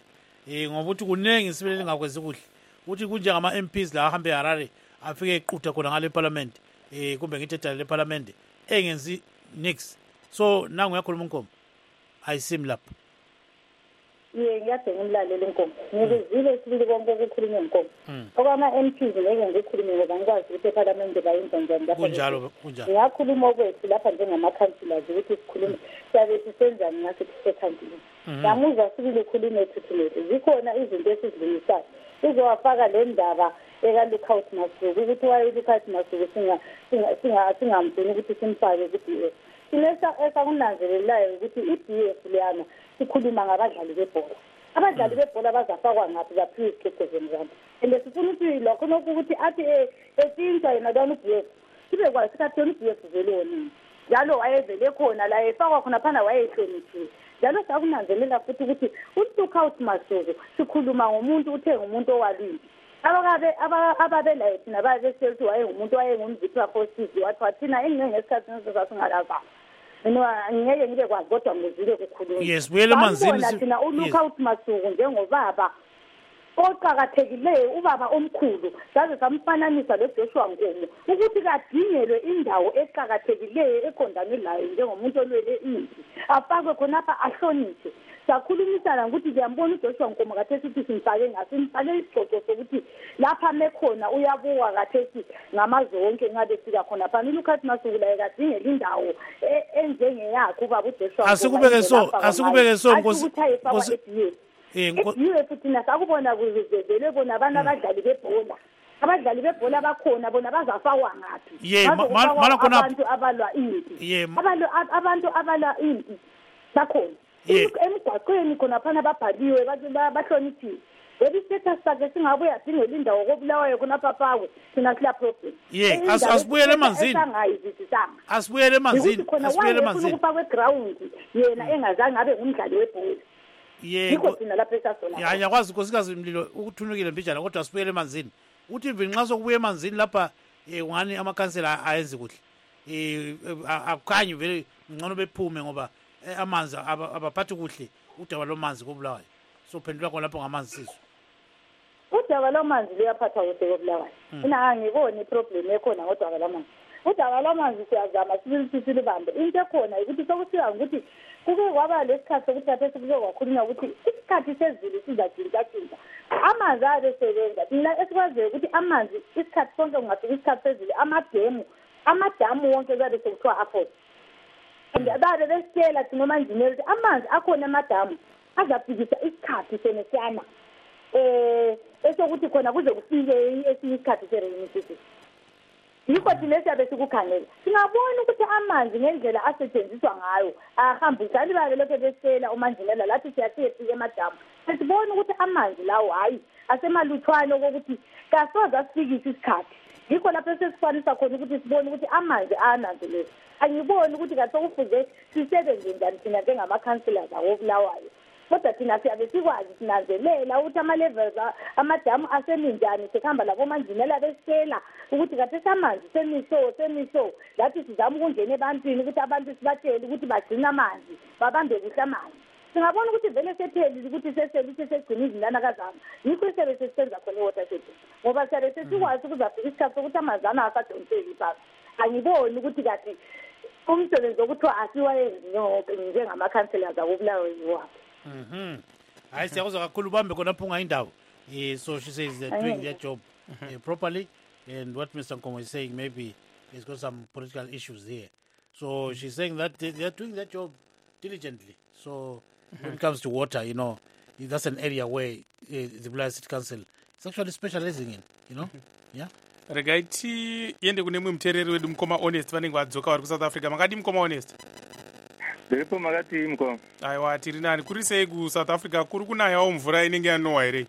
ngoba ukuthi kuningi sibele lingakwenzi kuhle uthi kunjengama MPs la ahambe eHarare afike equtha khona ngale parliament kumbe ngithi edala le parliament engenzi nix so nangu yakhuluma uNkomo ayisimi lapha ngiyade ngimlalele inkomo ngibizile sibili konke ukukhuluma inkomo okwama MPs ngeke ngikhulume ngoba ngikwazi ukuthi eParliament bayenza njani lapha kunjalo ngiyakhuluma okwethu lapha njengama councillors ukuthi sikhulume siyabe sisenzani ngaso secondary ngamuzwa sibili ukhulume ethuthumele zikhona izinto esizilungisayo sizowafaka le ndaba eka-Lookout Masuku ukuthi waye-Lookout Masuku singamfuni ukuthi simfake ku-BF esakunanzelelayo ukuthi i-BF leyana sikhuluma ngabadlali bebhola abadlali bebhola bazafakwa ngaphi baphiwe isiqeqezweni zabo and sifuna ukuthi lokho nokuthi athi etshintshwa yena lwana u-BF sibe kwazi sikhathi yona u-BF vele wonini njalo wayevele khona la efakwa khona phana wayehloniphiwe njalo sakunanzelela futhi ukuthi u-Lookout Masuku sikhuluma ngomuntu uthe ngumuntu owalindi ababelayo thina babeselithi wayengumuntu wayengumziphi wafosizi wathiwa thina engingesikhathi sasingalaza ngeke ngibe kwazi kodwa ngizile kukhuluma yes buyele emanzini thina u-Lookout Masuku njengobaba oqakathekileyo ubaba omkhulu saze samfananisa lo-Joshua Nkomo ukuthi kadingelwe indawo eqakathekileyo eqondane layo njengomuntu olwele impi afakwe khonapha ahlonishwe sakhulumisana ukuthi ngiyambona uJoshua Nkomo kathesi ukuthi simfake ngasimfake isicoco sokuthi lapha mekhona uyabuka kathesi ngamazwe wonke ngabe sika khona phana uLookout Masuku la kadingela indawo enjengeyakho ubaba uJoshua asikubeke so nkosi futhi nasakubona kuzivele bona abantu abadlali bebhola bakhona bona bazafakwa ngaphi abantu abalwa impi abantu abalwa impi bakhona emgwaqweni khona phana babhaliwe bahloniphiwe Baby status sakhe singabuye adingela indawo kobulawayo khonapha pakwe thina sila problem. Asibuyele emanzini. Asibuyele emanzini. Asibuyele emanzini. Ukufakwe ground yena engazange abe ngumdlali webhola. Yiko thina lapha esasona. Ya yakwazi nkosikazi Mlilo ukuthunukile mbijana kodwa asibuyele emanzini. Uthi nxa sokubuye emanzini lapha ngani amakhansela ayenze kuhle. Akukhanyi vele ngcono bephume ngoba amanzi abaphathi kuhle udaba lomanzi kobulawayo. So phendula khona lapho ngamanzi sizwe. Udaba lwamanzi luyaphatha kuhle kobulawayo. Mina ngibona iproblem ekhona ngodaba lwamanzi. Udaba lwamanzi siyazama silibambe. Into ekhona ukuthi sokusiya ukuthi kuke kwaba lesikhathi sokuthi lapho sikuzo kwakhulunywa ukuthi isikhathi sezulu sizatshintsha. Amanzi abesebenza. Mina esikwaziyo ukuthi amanzi isikhathi sonke kungafika isikhathi sezulu amadamu wonke zabe sekuthiwa afford. Babe besitshela thina omanjineli amanzi akhona amadamu azafikisa isikhathi senesiyana esokuthi khona kuze kufike esinye isikhathi se-rainy season. Yikho thina siyabe sikukhangela singabona ukuthi amanzi ngendlela asetshenziswa ngayo ahambisani babe lokho besela umanjinela lathi siyafika emadamu sesibona ukuthi amanzi lawo hayi asemaluthwane okokuthi kasoze asifikise isikhathi. Yikho lapho sesifanisa khona ukuthi sibone ukuthi amanzi ananzelele. Angiboni ukuthi kathi okufuze sisebenze njani thina njengamakhansela zawobulawayo. Kodwa thina siyabe sikwazi sinanzelela ukuthi ama-levels amadamu aseminjani sikhamba labo manjinela besela ukuthi kathi samanzi semiso lathi sizama ukungena ebantwini ukuthi abantu sibatshele ukuthi bagcina amanzi babambe kuhle amanzi. Singabona ukuthi vele sephelile ukuthi seselithi segcina izindana kazama. Yikho siyabe sesisenza khona i-water shedding ngoba siyabe sesikwazi ukuzafika isikhathi sokuthi amanzana asadonseki phasi. Angiboni ukuthi kathi umsebenzi okuthiwa asiwayenzi njengamakhansela zakobulawayo wabo. I say also kakhulu bambe khona phunga indawo. So she says they're doing their job properly, and what Mr. Nkomo is saying maybe he's got some political issues here. So she's saying that they're doing their job diligently. So when it comes to water, you know, that's an area where the Bulawayo City Council is actually specializing in, you know. Yeah. Regaiti yende kune mwe mtereri wedu Mkoma Honest vanenge vadzoka vari kuSouth Africa. Makadi Mkoma Honest? Ndiripo makati Mkoma. Aiwa tiri nani kuri sei kuSouth Africa kuri kunayawo mvura inenge yanowa here?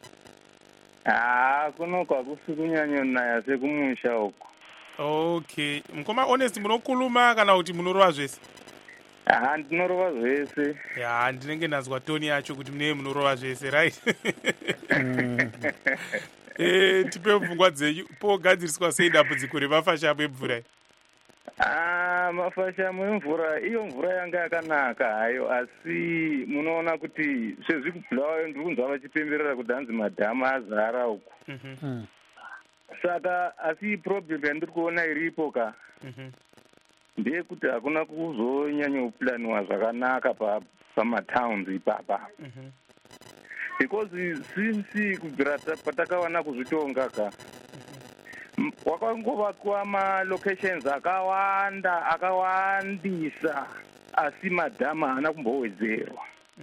Kuno kwakusi kunyanya naya sekumusha uko. Okay. Mkoma Honest munokuluma kana kuti munorova zvese? Ndinorova zvese. Ya ndinenge ndazwa toni yacho kuti mune munorova zvese, right? Tipe pfungwa dzenyu pogadziriswa sei dambudziko remafashamu emvura. Mafashamu emvura, iyo mvura yanga yakanaka hayo, asi munoona kuti sezvi kubhulawayo ndiri kunzwa vachipemberera kuti hanzi madhamu azara uku. Saka asi problem yandiri kuona iripo ndeyekuti hakuna kuzonyanyopulaniwa zvakanaka pamatowns ipapa. Because since kubvira patakawana kuzvitonga wakangovakwa malocations akawandisa asi madhamu haana kumbowedzerwa.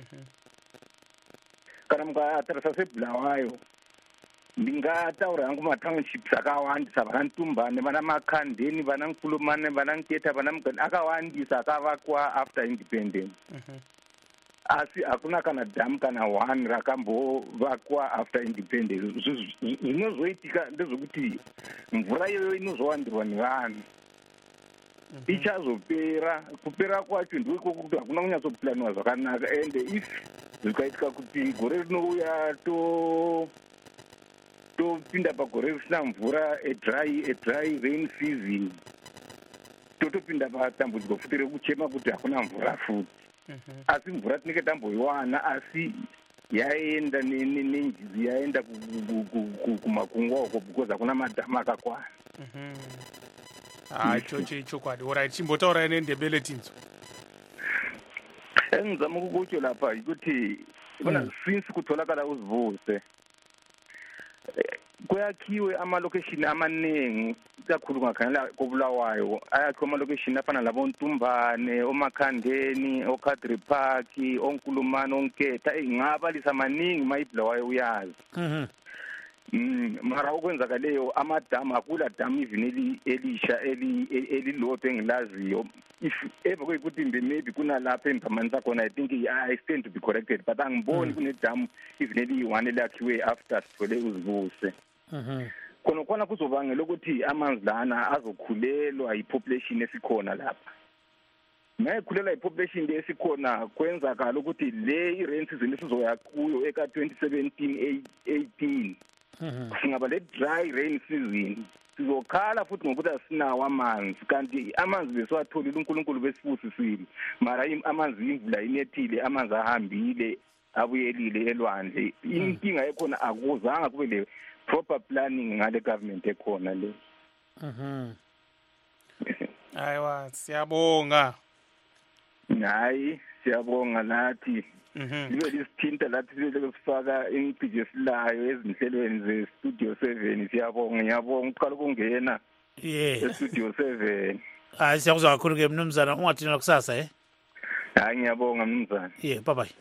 Kana mukatarisa sebhulawayo ndingataura hangu matownships akawandisa, vana Ntumbane, vana Makandeni, vana Nkulumane, vana Nketa, vana Mugani akawandisa akavakwa after independence. Asi hakuna kana dhamu kana one rakambovakwa after independence. Zvinozoitika ndezvekuti mvura iyoyo inozowandirwa nevanhu ichazopera. Kupera kwacho ndiko kuti hakuna kunyatsopulaniwa zvakanaka, and if zvikaitika kuti gore rinouya topinda pagore risina mvura, a dry rain season, totopinda patambudziko futi rekuchema kuti hakuna mvura futi. Asi mvura tinenge tamboiwana, asi yaenda nenjizi yaenda kumakungwa uko because hakuna madhamu akakwana. Ichocho ichokwadi. Alright, chimbotaurai nendebele tinzo. Engizama ukukutsho lapha ukuthi since kutholakala uzivuse kuyakhiwe amalocation amaningi kakhulu ngakhangela koBulawayo. Ayakhiwe amalocation afana labo Ntumbane, oMakhandeni, oCountry Park, oNkulumane, oNketa, ngabalisa maningi mayiBulawayo uyazi. Mara okwenzakaleyo amadamu akula damu even elisha elilodwa engilaziyo. If ever kuyikuthi maybe kunalapha eMphamani khona, I think I stand to be corrected, but angiboni kunedamu even eliyi-one elakhiwe after sithole uzivuse. Khona kuzobangela ukuthi amanzi lana azokhulelwa yipopulation esikhona lapha. Mayekhulelwa yipopulation esikhona kwenzakala ukuthi le i-rain season esizoya kuyo eka 2017-18 singaba le dry rain season, sizokhala futhi ngokuthi asinawo amanzi, kanti amanzi besiwatholile uNkulunkulu besifusisile, mara amanzi imvula inethile, amanzi ahambile abuyelile elwandle. Inkinga ekhona akuzanga kube le proper planning ngale government ekhona le. Aiwa, siyabonga. Hayi, siyabonga nathi. Libe lisithinta lathi sifaka imiciji esilayo ezinhlelweni ze-Studio 7. Siyabonga, ngiyabonga uqala ukungena e-Studio 7. Hayi, siyakuzwa kakhulu-ke mnumzana, ungathina kusasa Hayi, ngiyabonga mnumzana. Bye bye.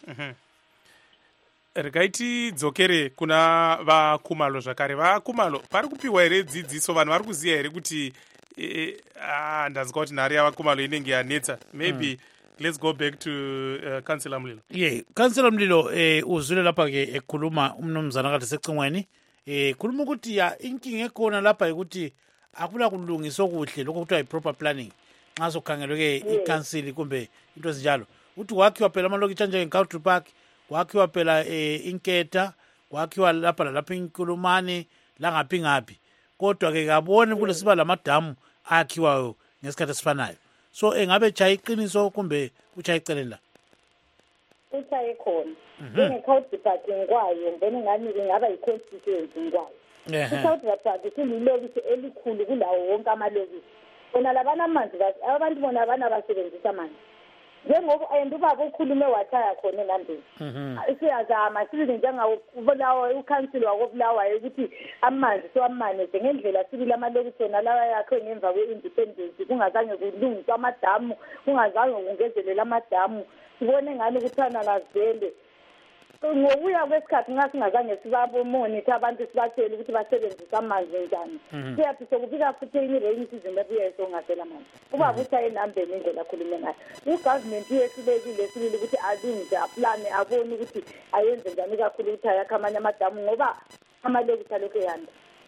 Rikaiti dzokere kuna vaKhumalo zvakare. vaKhumalo pari kupiwa here dzidziso, vanhu vari kuziya here kuti ndazika kuti nhare yavaKhumalo inenge yanetsa? Maybe let's go back to Councillor Mlilo. Councillor Mlilo, uzwile lapha-ke ekhuluma umnumzana kade secingweni, khuluma ukuthi inkinga ekhona lapha ukuthi akuna kulungiswa kuhle lokho kuthiwa yi-proper planning nxa sokukhangelwe-ke ikhansili kumbe into ezinjalo. Ukuthi kwakhiwa phela amalokitshi anjenge-Country Park, kwakhiwa phela inketa, kwakhiwa lapha lalapha inkulumane langaphi ngaphi, kodwa-ke kaboni kule siba lamadamu akhiwayo ngesikhathi esifanayo. So engabe chaya iqiniso kumbe uchaye eceleni la? Uchaye khona. Njenge-Country Park ngikwayo, ngibona ngani ingaba yi-constituency ngikwayo. I-Country Park kulilokisi elikhulu kulawo wonke amalokisi. Bona labana amanzi, abantu bona abana basebenzisa amanzi. Njengoba ubaba ukhulume wathaya khona elambeni. Siyazama sibize njengabulawayo ukhansili wakoBulawayo ukuthi amanzi siwamaneze ngendlela sibili amalokisi wona lawa yakhe ngemva kwe-independence, kungazange kulungiswa amadamu, kungazange kungezelela amadamu. Sibone ngani ukuthana ngazele. Ngokuya kwesikhathi nxa singazange sibamonitha abantu sibatshele ukuthi basebenzisa amanzi njani. Siyathi sokufika futhi enye rain season ebuya songasela amanzi. Ubaba uchaye enambeni indlela akhulume ngayo. U-government yesibekile sibili ukuthi alungise aplane abone ukuthi ayenze njani kakhulu ukuthi ayakha amanye amadamu ngoba amalokisi alokhu eyanda.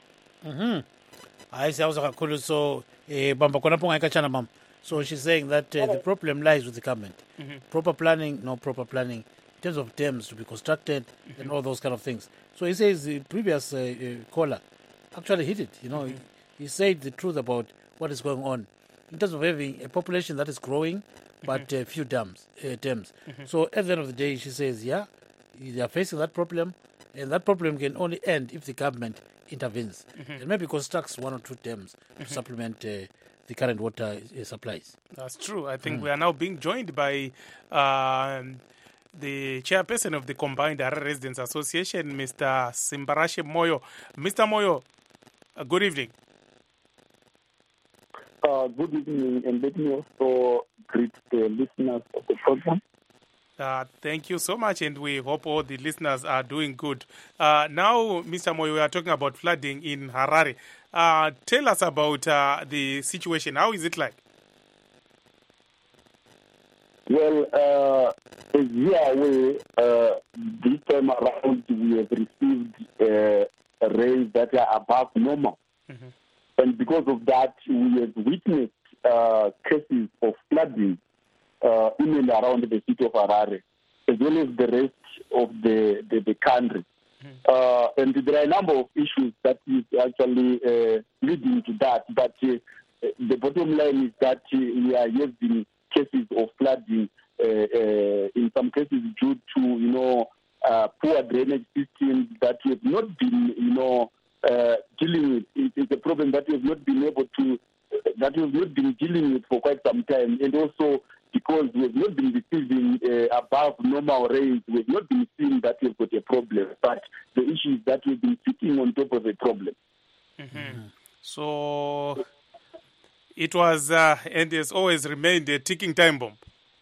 Hayi, siyawuzwa kakhulu. So bamba khonapho ungayikatshana mama. So she's saying that the problem lies with the government. Proper planning, no proper planning. In terms of dams to be constructed and all those kind of things. So he says the previous caller actually hit it. He said the truth about what is going on. in terms of having a population that is growing, but few dams. So at the end of the day, she says, yeah, they are facing that problem, and that problem can only end if the government intervenes and maybe constructs 1 or 2 dams to supplement the current water supplies. That's true. I think we are now being joined by the chairperson of the Combined Harare Residents Association, Mr. Simbarashe Moyo. Mr. Moyo, good evening. Good evening, and let me also greet the listeners of the program. Thank you so much, and we hope all the listeners are doing good. Now, Mr. Moyo, we are talking about flooding in Harare. Tell us about the situation. How is it like? Well, as you are aware, this time around we have received rains that are above normal. And because of that, we have witnessed cases of flooding in and around the city of Harare, as well as the rest of the country. And there are a number of issues that is actually leading to that. But the bottom line is that we are having cases of flooding, in some cases due to, poor drainage systems that we have not been, dealing with. It's a problem that we have not been able to, that we have not been dealing with for quite some time. And also because we have not been receiving above normal rains, we have not been seeing that we've got a problem. But the issue is that we've been sitting on top of a problem. So it was, and has always remained, a ticking time bomb.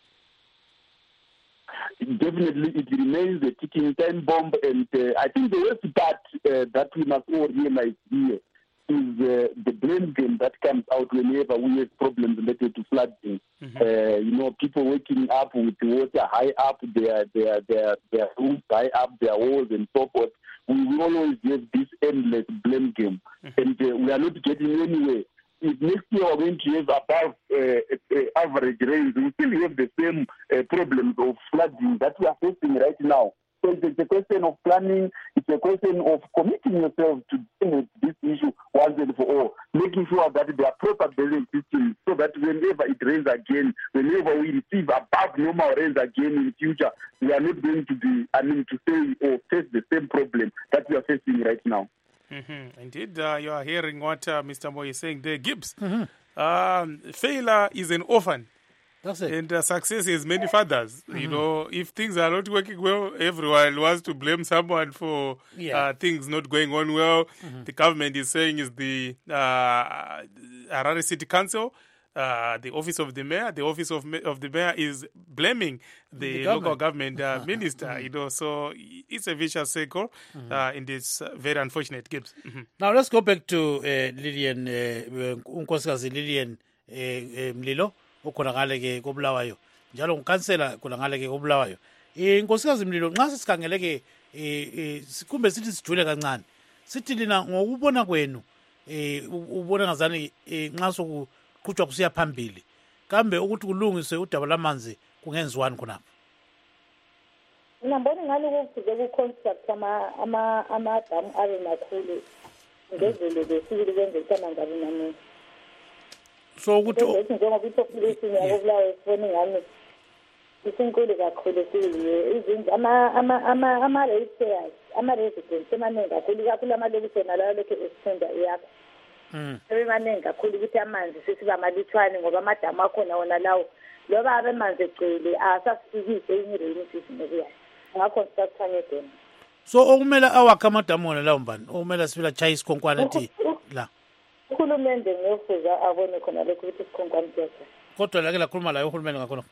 Definitely, it remains a ticking time bomb, and I think the worst part that we must all realize here is the blame game that comes out whenever we have problems related to flooding. People waking up with the water high up, their roofs high up, their walls, and so forth. We will always have this endless blame game, and we are not getting anywhere. If next year we're going to have above average rains, we still have the same problems of flooding that we are facing right now. So it's a question of planning. It's a question of committing yourself to deal with this issue once and for all, making sure that there are proper drainage systems so that whenever it rains again, whenever we receive above normal rains again in the future, we are not going to be, to say or face the same problem that we are facing right now. Indeed, you are hearing what Mr. Moyo is saying there. Gibbs, failure is an orphan. That's it. And success has many fathers. If things are not working well, everyone wants to blame someone for things not going on well. The government is saying is the Harare City Council, the office of the mayor. The office of the mayor is blaming the local government minister. So it's a vicious circle, and it's very unfortunate. Gibbs. Now let's go back to Lillian, unkosikazi Lillian Mlilo. Ukhonakale ke kobulawayo njalo ngikansela khonakale ke kobulawayo inkosikazi Mlilo nxa sisikhangele ke kumbe sithi sijule kancane sithi lina ngokubona kwenu ubona ngazani nxa sokuqhutshwa kusiya phambili kambe ukuthi kulungiswe udaba lamanzi kungenziwani khonapho mina mbona ngani ukuze ku-construct amadamu abe makhulu ngezulu besibili kwenzeka amanzi abe maningi. So ukuthi njengoba ipopulation yakobulawayo sibona ngani isinkulu kakhulu sile ama-ratepayers ama-residents emaningi kakhulu amalokishini alayo lokhu esifunda yakho sebemaningi kakhulu ukuthi amanzi sisiba malutshwane ngoba amadamu akhona wona lawo loba abemanzi egcwele asasifikise i-rainy season okuyayo ngaconstructa ngedema. So okumele awakhe amadamu wona lawo mbani okumele sifila chaya isikhonkwane ethi la uhulumende ngiyofuza abone khona lokho ukuthi isikhonkwane kuyeza. Kodwa lake lakhuluma layo uhulumende ngakhona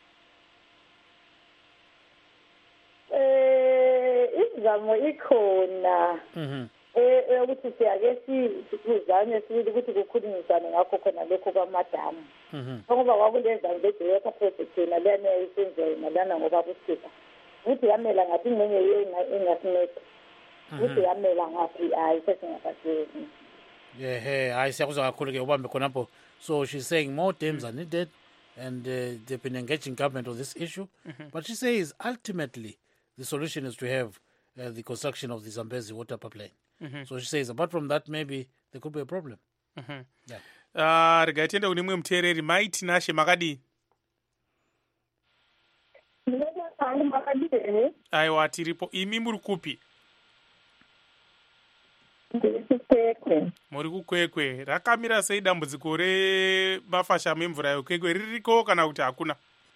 izamo ikhona ukuthi siyake sizame sibili ukuthi kukhulunyiswane ngakho khona lokho kwamadamu ngoba kwakulenza nje water project yona lana yayisenziwa yona lana ngoba busika ukuthi yamela ngathi ingxenye engasinetha ukuthi yamela ngathi hayi sesingakasizi. I siyakuzwa kakhulu ke ubambe khonapho. So she's saying more dams are needed and they've been engaging government on this issue. But she says ultimately the solution is to have the construction of the Zambezi water pipeline. So she says apart from that maybe there could be a problem. regai tiende kune mumwe muteereri. Mai Tinashe, makadini? Aiwa, tiripo. Imi muri kupi? Muri kuKwekwe. Rakamira sei dambudziko remafashamu emvura yoKwekwe? Ririko kana kuti hakuna?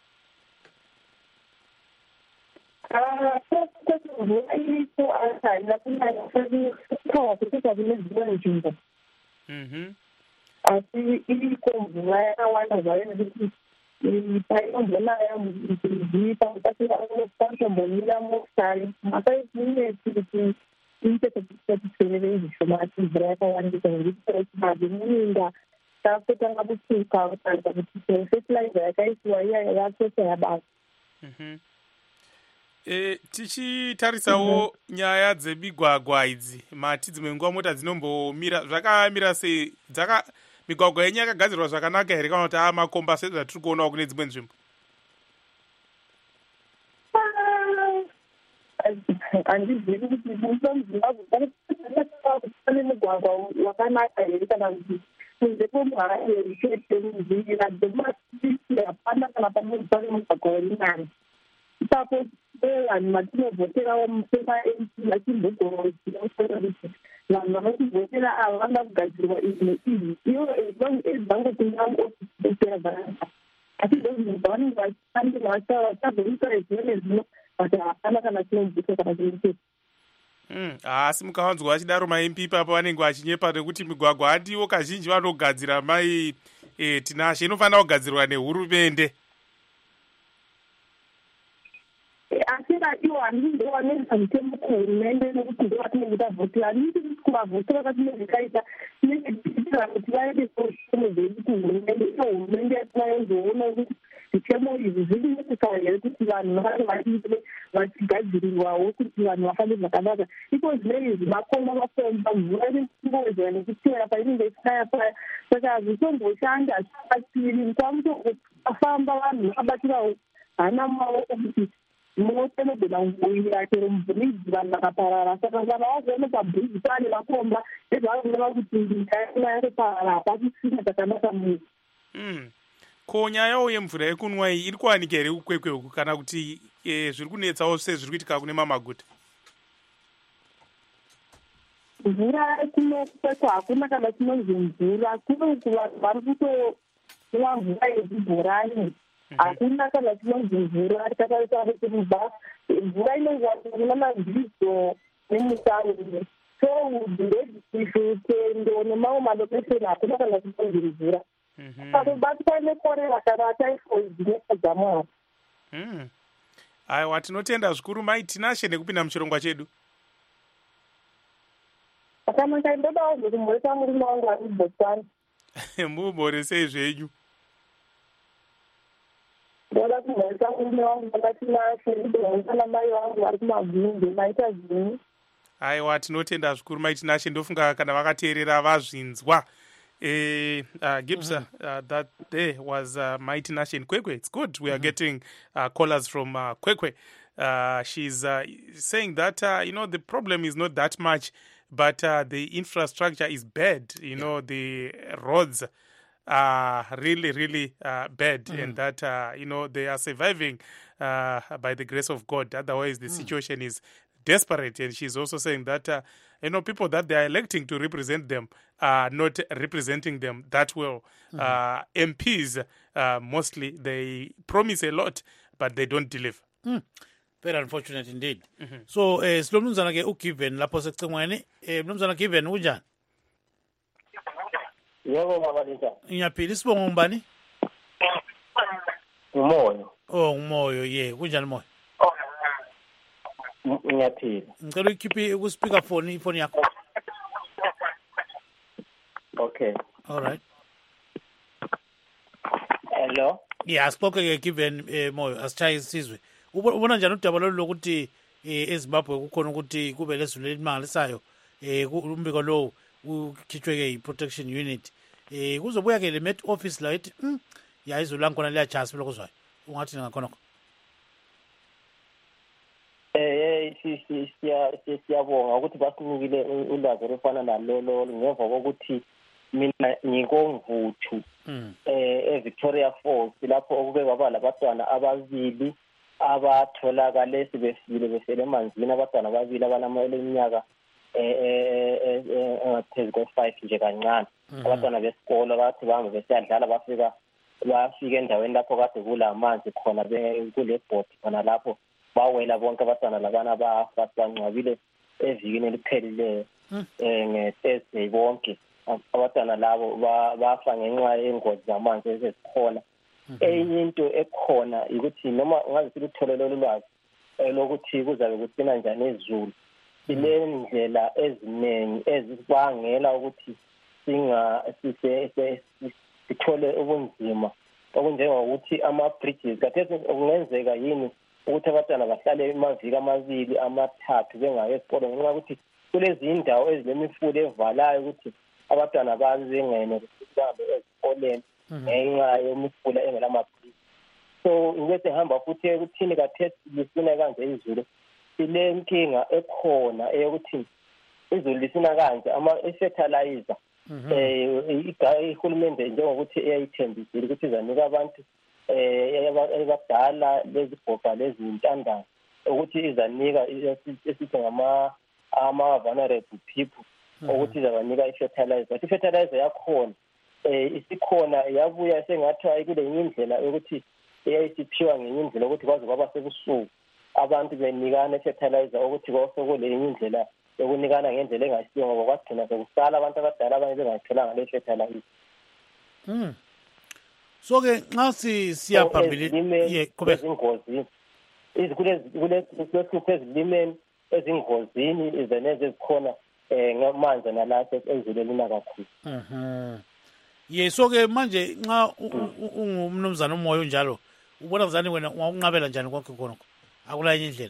Mvura iripo asi haina kunyanya kuita kune dzimwe nzvimbo, asi iriko mvura yakawanda zvayo nekuti painombonaya muzvizi panotombomira motari makainesi kuti iite kutitserere zvishomati mvura yakawandisa nekuti chibazi muminda takutanga kutuka kutarisa kuti fertilizer yakaisiwa iya yakose yabasa. Tichitarisawo nyaya dzemigwagwa idzi, mati dzimwe nguva mota dzinombomira, zvakamira sei? Migwagwa yenyu yakagadzirwa zvakanaka here kana kuti makomba sezvatiri kuonawo kune dzimwe nzvimbo? Handizivi kuti muzimbabwe pane mugwagwa wakanaka here kana kuti kunze kwemuharare chete muzinjira dzemumasiti hapana kana pane mugwagwa uri nani. Ipapo vanhu vatinobvoterawo sema-mp vachimbogoroziva kuti vanhu vanotivhotera ava vanga kugadzirwa izvi neizvi, ivo vangopinda muofisipera dzakanaka, asi ndozvinhu zvavanenge vachitambira vachabvonisa zvino nezvino kuti hapana kana chinombusa kana chinochete. Asi mukawanzwa vachidaro ma-mp ipapo vanenge vachinyepa nekuti migwagwa hatiwo kazhinji vanogadzira. Mai Tinashe, inofanira kugadzirwa nehurumende. Asi ivo handisi ndovanenza mutemo kuhurumende nekuti ndovatinenge tavhotera. Handisi kuti kuvavhotera kwatinenge kaita tinenge tichiitira kuti vaende zvitemo zvedu kuhurumende. Iyo hurumende yatinayonzoona kuti zvitemo izvi zviri necessary here kuti vanhu vanenge vachigadzirirwawo kuti vanhu vafambe zvakanaka. Iko zvine izvi makomba mvura inongowedzera nekuteera painenge isinaya paya. Saka hazvitomboshanda hazvibatsiri. Kwamutofamba vanhu vakabatirawo hana maoko kuti munotenogona kungoira chero mubhiriji vanhu vakaparara. Saka kana wazoona pabhiriji pane makomba nezvavanoneva kuti nyika yatoparara hapachisina chakanaka munhu. Ko nyayawo yemvura yekunwa iyi iri kuwanika here kuKwekwe uku kana kuti zviri kunetsawo sezviri kuitika kune mamaguta? Mvura kunoKwekwe hakuna kana chinonzi mvura. Kunoku vanhu vari kutomwa mvura yezvibhorani. Hakuna kana chinonzi mvura. Takatarisa kuti mvura inongowanikwa kuna manzizo nemusango. So ndezvitendo nemamwe malokesheni hakuna kana chinonzi mvura. Pakubatwa nekorera kana typhoid nepadzamara. Aiwa, tinotenda zvikuru Mai Tinashe nekupinda muchirongwa chedu. Akanaka, ndodawo zvekumhoresa murume wangu ari kuBotswana. Mumhoresei zvenyu? Ndoda kumhoresa murume wangu Tinashe, ndomhoresa namai vangu vari kuMabvunde. Maita zvini? Aiwa, tinotenda zvikuru Mai Tinashe, ndofunga kana vakateerera vazvinzwa. Gibbs, that there was Mai Tinashe in Kwekwe. It's good. We are getting callers from Kwekwe. She's saying that, the problem is not that much, but the infrastructure is bad. The roads are really, really bad, and that, they are surviving by the grace of God. Otherwise, the situation is desperate. And she's also saying that, people that they are electing to represent them are not representing them that well. MPs, mostly, they promise a lot, but they don't deliver. Very unfortunate indeed. So, sinomnumzana ke uGiven lapho secingweni. Mnumzana Given unjani? Yebo baba Lisa. Ngiyaphila, isibongo ngubani? Umoyo. Oh, umoyo, kunjani moyo? Ngiyaphila. Ngicela uyikhiphe ku speaker phone ifoni yakho. Okay. All right. Hello. Yeah, spoke ke Given moyo asitshaye isizwe. Ubona njani udaba lokuthi eZimbabwe kukhona ukuthi kube lezulu elimangalisayo umbiko lo ukhitshwe ke i-protection unit kuzobuya ke le Met Office la ethi ya izulu lankhona liyajasa lokuzwayo ungathi ngakhonokho siyabonga ukuthi basinikile ulwazi olufana nalolo ngemva kokuthi mina ngikongvuthu eVictoria Falls lapho okuke kwaba labantwana ababili abatholakale sebefile befele emanzini, abantwana ababili abanamele iminyaka engaphezu ko-5 nje kancane. Abantwana besikolo bathi bahambe besiyadlala bafika endaweni lapho kade kulamanzi khona kule bhodi khona lapho bawela bonke abantwana labana bafa bangcwabile evikini eliphelileyo nge-Thursday bonke abantwana labo bafa ngenxa yengozi zamanzi ezikhona. Enye into ekhona ukuthi noma ngabe silutholele lolwazi lokuthi kuzabe kusina njani izulu, sile ndlela eziningi ezibangela ukuthi sithole ubunzima okunjengokuthi ama-bridges kathesi kungenzeka yini ukuthi abantwana bahlale amaviki amabili amathathu bengayi esikolo ngenxa yokuthi kulezi indawo ezilemifula evalayo ukuthi abantwana bazi bengenelisi ukuhambe ezikoleni ngenxa yemifula engelamabridge. So ngeke hamba futhi ukuthini kathesi lisina kanje izulu, sile nkinga ekhona eyokuthi izulu lisina kanje ama-fertilizer ihulumende njengokuthi eyayithembisile ukuthi izanika abantu abadala lezibhoga lezi intandane ukuthi izanika esithi ama-vulnerable people ukuthi izabanika i-fertilizer. But i-fertilizer yakhona isikhona yabuya sengathi ayikule ngenye indlela yokuthi eyayisiphiwa ngenye indlela ukuthi kwazi kwaba sebusuku abantu benikana i-fertilizer ukuthi kwasokule ngenye indlela yokunikana ngendlela engasiyo ngoba kwagcina sekusala abantu abadala abanye bengayitholanga le fertilizer. So-ke nxa siya phambili ezingozini kulehlupho ezilimeni ezingozini izeneze ezikhona ngamanzi nalapho ezulelina kakhulu. So-ke manje nxa ungumnumzana umoya njalo ubona mzani wena ungakunqabela njani konke khonokho akulayinye indlela?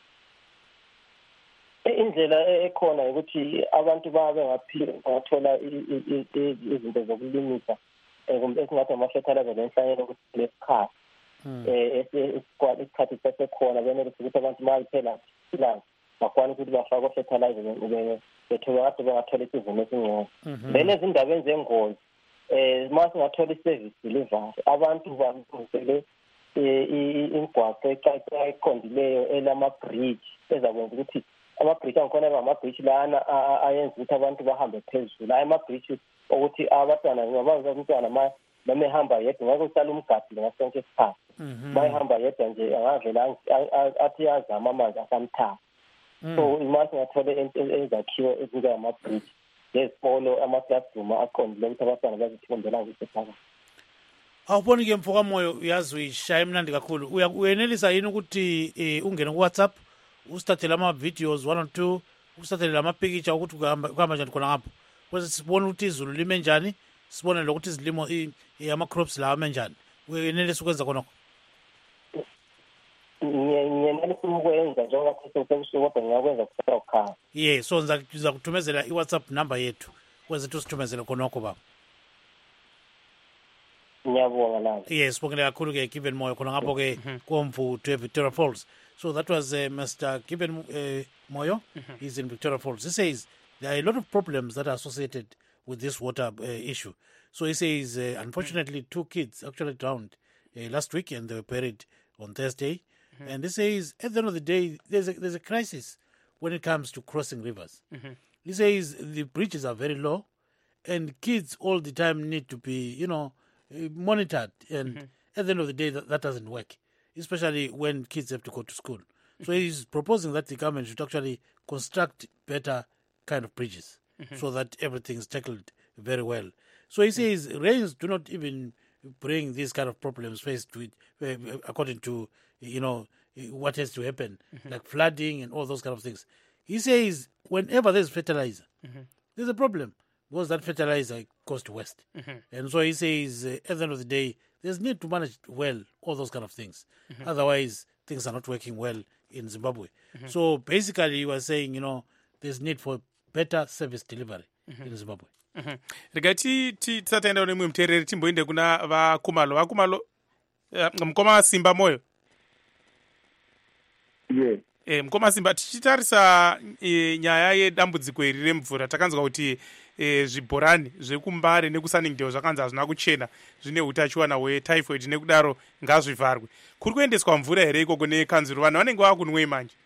Indlela ekhona ukuthi abantu bangathola izinto zokulimisa esingathi ama-fertilizer lenhlanyelo ukuthi lesikhathi isikhathi sesekhona benelisa ukuthi abantu mayiphela ilanga bakwanisa ukuthi bafake o-fertilizer bethola kade bangathola isivuno esingcono. Then ezindabeni zengozi ma singathola i-service delivery abantu balungisele imigwaqo eqondileyo elama-bridge ezakwenza ukuthi ama-bridge angikhona ama-bridge lana ayenza ukuthi abantu bahambe phezulu. Hayi ama-bridge ukuthi abantwana abantwana noma ehamba yedwa ngakho usala umgadi ngaso sonke isikhathi bayihamba yedwa nje angavela athi yazama amanzi asamthatha. So imasi ngathole ezakhiwo ezinjengama-bridge lezikolo ama-classroom aqondile ukuthi abantwana bazifundela kuhle phakathi. Awuboni-ke mfoka moyo uyazi uyishaya emnandi kakhulu. Uyenelisa yini ukuthi ungene ku-WhatsApp usithathele ama-videos 1 or 2 usithathele lamapikitsha ukuthi kuhamba njani khona ngapho kwese sibone ukuthi izulu lime njani, sibone lokuthi izilimo ama-crops lawa ame njani? Uyenelisa ukwenza khonokho? Ngiyenelisa ukwenza njengoba sesebusuku kodwa ngiyakwenza kusasa ukhaya. So ngiza kuthumezela i-WhatsApp number yethu kweze tusithumezele khonokho baba. Ngiyabonga nami. Sibongile kakhulu-ke Given Moyo khona ngapho-ke komvuthu eVictoria Falls. So that was Mr. Given Moyo. He's in Victoria Falls. He says there are a lot of problems that are associated with this water issue. So he says, unfortunately, 2 kids actually drowned last week and they were buried on Thursday. And he says, at the end of the day, there's a crisis when it comes to crossing rivers. He says the bridges are very low and kids all the time need to be, monitored. And at the end of the day, that doesn't work, especially when kids have to go to school. So he's proposing that the government should actually construct better kind of bridges so that everything's tackled very well. So he says rains do not even bring these kind of problems faced with, according to, what has to happen, like flooding and all those kind of things. He says whenever there's fertilizer, there's a problem because that fertilizer goes to waste. And so he says at the end of the day, there's need to manage well all those kind of things. Otherwise, things are not working well in Zimbabwe. So basically, he was saying, there's need for better service delivery in Zimbabwe. Rigati tisataenda nemwe mutereri timboende kuna vakumalo mukoma Simba Moyo. Mukoma Simba, tichitarisa nyaya yedambudziko iri remvura, takanzwa kuti zvibhorani zvekumbare nekusunnydale zvakanzi hazvina kuchena, zvine utachiwana hwetyphoid, nekudaro ngazvivharwe. Kuri kuendeswa mvura here ikoko nekanzuro? Vanhu vanenge vakunwei manje?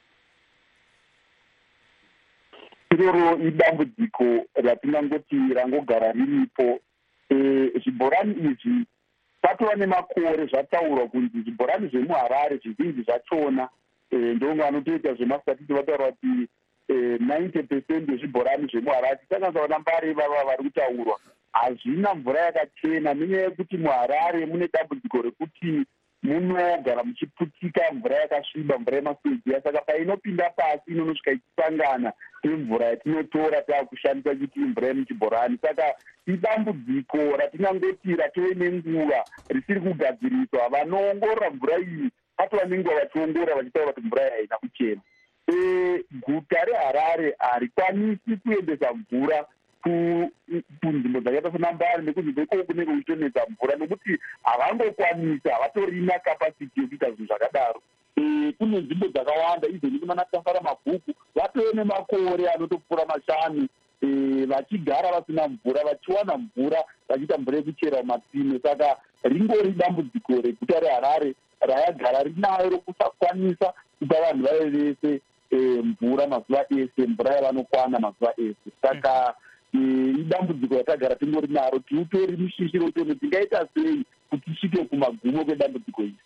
iroro idambudziko ratingangoti rangogara riripo. Zvibhorani izvi patova nemakore zvataurwa kunzi zvibhorani zvemuharare zvizhinji zvachona, ndongo vanotoita zvemastatiti vataura kuti 90% yezvibhorani zvemuharare tichakanza vana mbari vava vari kutaurwa hazvina mvura yakachena, nenyaya yekuti muharare mune dambudziko rekuti munogara muchiputika mvura yakasviba, mvura yemaswedzi. Saka painopinda pasi inonosvika ichisangana nemvura yatinotora taakushandisa chiti mvura yemuchibhorani. Saka idambudziko ratingangoti ratove nenguva risiri kugadziriswa. Vanoongorora mvura iyi patova nenguva vachiongorora vachitaura kuti mvura iyi haina kuchena. Guta reHarare harikwanisi kuendesa mvura kunzvimbo dzakaita senambari nekunzvimbo ikoko kunenge kuchitonetsa mvura, nekuti havangokwanisa, havatorina kapasiti yekuita zvinhu zvakadaro. Kune nzvimbo dzakawanda izoni kunana Tafara Mabhuku vatove nemakore anotopfuura 5 vachigara vasina mvura, vachiwana mvura, vachiita mvura yekuchera mumatsime. Saka ringori dambudziko reguta reHarare rayagara rinayo rokusakwanisa kupa vanhu vave vese mvura mazuva ese, mvura yavanokwana mazuva ese. Saka idambudziko ratagara tingori naro, tiutori mushishiro tono tingaita sei kuti tisvike kumagumo kwedambudziko iri.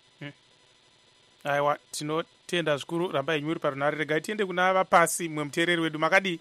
Aiwa, tinotenda zvikuru, rambai nyuri parunare. Regai tiende kuna vapasi, mumwe muteereri wedu. Makadii?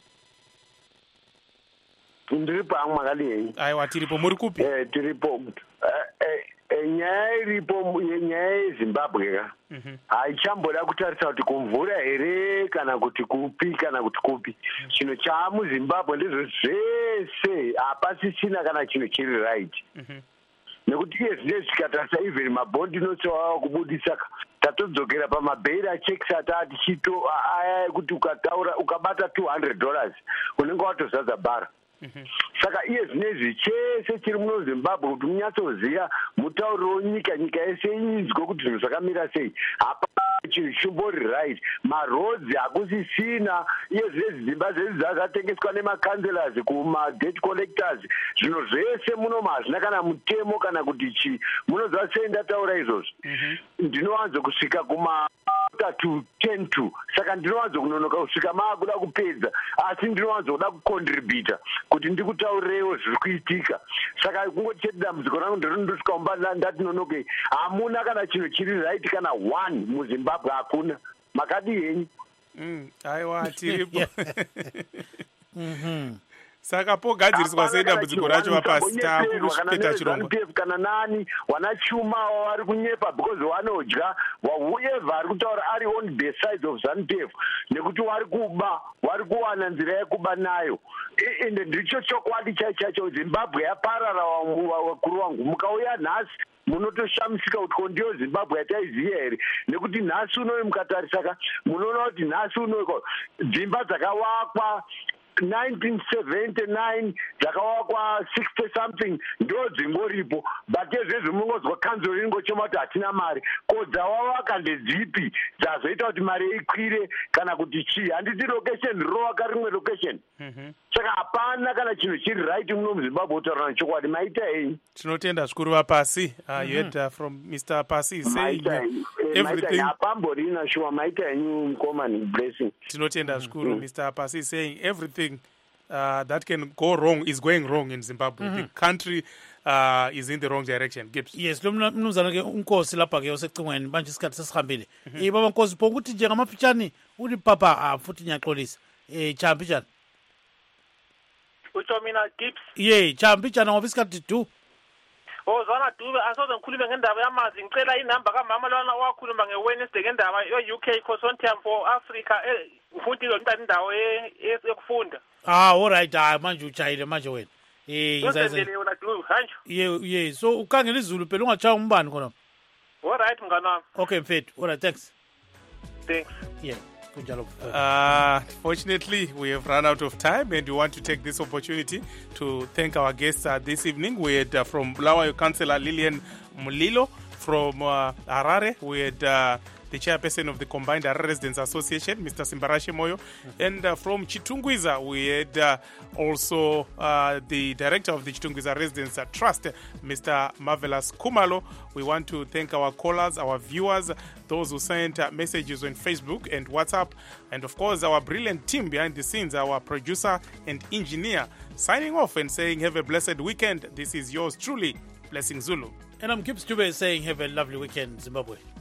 Ndiripo hangu, makadii? Aiwa, tiripo. Muri kupi? Tiripo. Nyaya iripo yenyaya yeZimbabwe ka haichamboda kutarisa kuti kumvura here kana kuti kupi kana kuti kupi. Chinhu chamuZimbabwe ndizvo zvese, hapasisina kana chinhu chiri right. Nekuti iye zvinezvi tikatarisa even mabhondi notsi wava kubudisa tatodzokera pamabheiri achekisi atati chito aya ekuti ukabata $200 unenge watozadza bhara. Saka iye zvinezvi chese chiri muno Zimbabwe kuti munyatsoziva mutauriro wenyika, nyika yese inzwe kuti zvinhu zvakamira sei. Hapana chinhu chimbori right. Marodzi hakusisina. Iye zvinezvi dzimba zvedu dzakatengeswa nemakanzelazi kumadebt collectors. Zvinhu zvese muno hazvina kana mutemo kana kuti chii. Munoziva sei ndataura izvozvo? Ndinowanzo kusvika kuma to 10 saka ndinowanzo kunonoka kusvika maakuda kupedza, asi ndinowanzo kuda kucontributa kuti ndikutaurirewo zviri kuitika. Saka kungoti chete dambudziko rangu ndosvika umba ndati nonoke hamuna kana chinhu chiri right kana 1 muZimbabwe, hakuna. Makadii henyu? Aiwa, tiripo. Saka pogadziriswa sei dambudziko racho vapasi takusvika chirongwa kana nani wana chuma vari kunyepa because wanodya whoever ari kutaura ari on the side of ZANU-PF nekuti wari kuba, wari kuwana nzira yekuba nayo. Ende ndicho chokwadi chacho Zimbabwe yaparara. Wakuru wangu mukauya nhasi munotoshamisika kuti ko ndiyo Zimbabwe yataiziva here, nekuti nhasi unoyo mukatarisa munoona kuti nhasi unoyo dzimba dzakawakwa 1979 dzakawakwa 60 something ndo dzingoripo, but ezvezvo munozwa kanzuro ringochema kuti hatina mari. Ko dzawavaka ndedzipi dzazoita kuti mari ikwire kana kuti chii? Handiti location rowaka rimwe location. Saka hapana kana chinhu chiri right muno muZimbabwe kutaura nechokwadi. Maita hei? Tinotenda zvikuru vapasi. You heard from Mr. Pasi saying everything. Hapamborina sure. Maita henyu mkomani blessing. Tinotenda zvikuru Mr. Pasi saying everything that can go wrong is going wrong in Zimbabwe. The country is in the wrong direction. Gibbs. Yes, lo mnumzana ke unkosi lapha ke osecingweni manje isikhathi sesihambile. Baba Nkosi pho ukuthi nje ngamafitshane uli papa futhi ngiyaxolisa. Champi njani? Utsho mina Gibbs. Champi njani ngoba isikhathi du. Zwana Dube asoze ngikhulume ngendaba yamanzi. Ngicela inamba kamama lwana wakhuluma ngeWednesday ngendaba ye-UK Consortium for Africa futhi ngicela indawo yokufunda. All right, manje uchayile manje wena. Ngizenzele wona Dube kanje. So ukangela izulu phela ungachaya umbani khona. All right mngani wami. Okay mfethu. All right, thanks. Yeah. Fortunately, we have run out of time and we want to take this opportunity to thank our guests this evening. We had from Bulawayo Councillor Lillian Mulilo, from Harare we had the chairperson of the Combined Residents Association, Mr. Simbarashi Moyo. And from Chitungwiza, we had also the director of the Chitungwiza Residents Trust, Mr. Marvelous Kumalo. We want to thank our callers, our viewers, those who sent messages on Facebook and WhatsApp, and of course our brilliant team behind the scenes, our producer and engineer, signing off and saying have a blessed weekend. This is yours truly, Blessing Zulu. And I'm Gibbs Dube saying have a lovely weekend, Zimbabwe.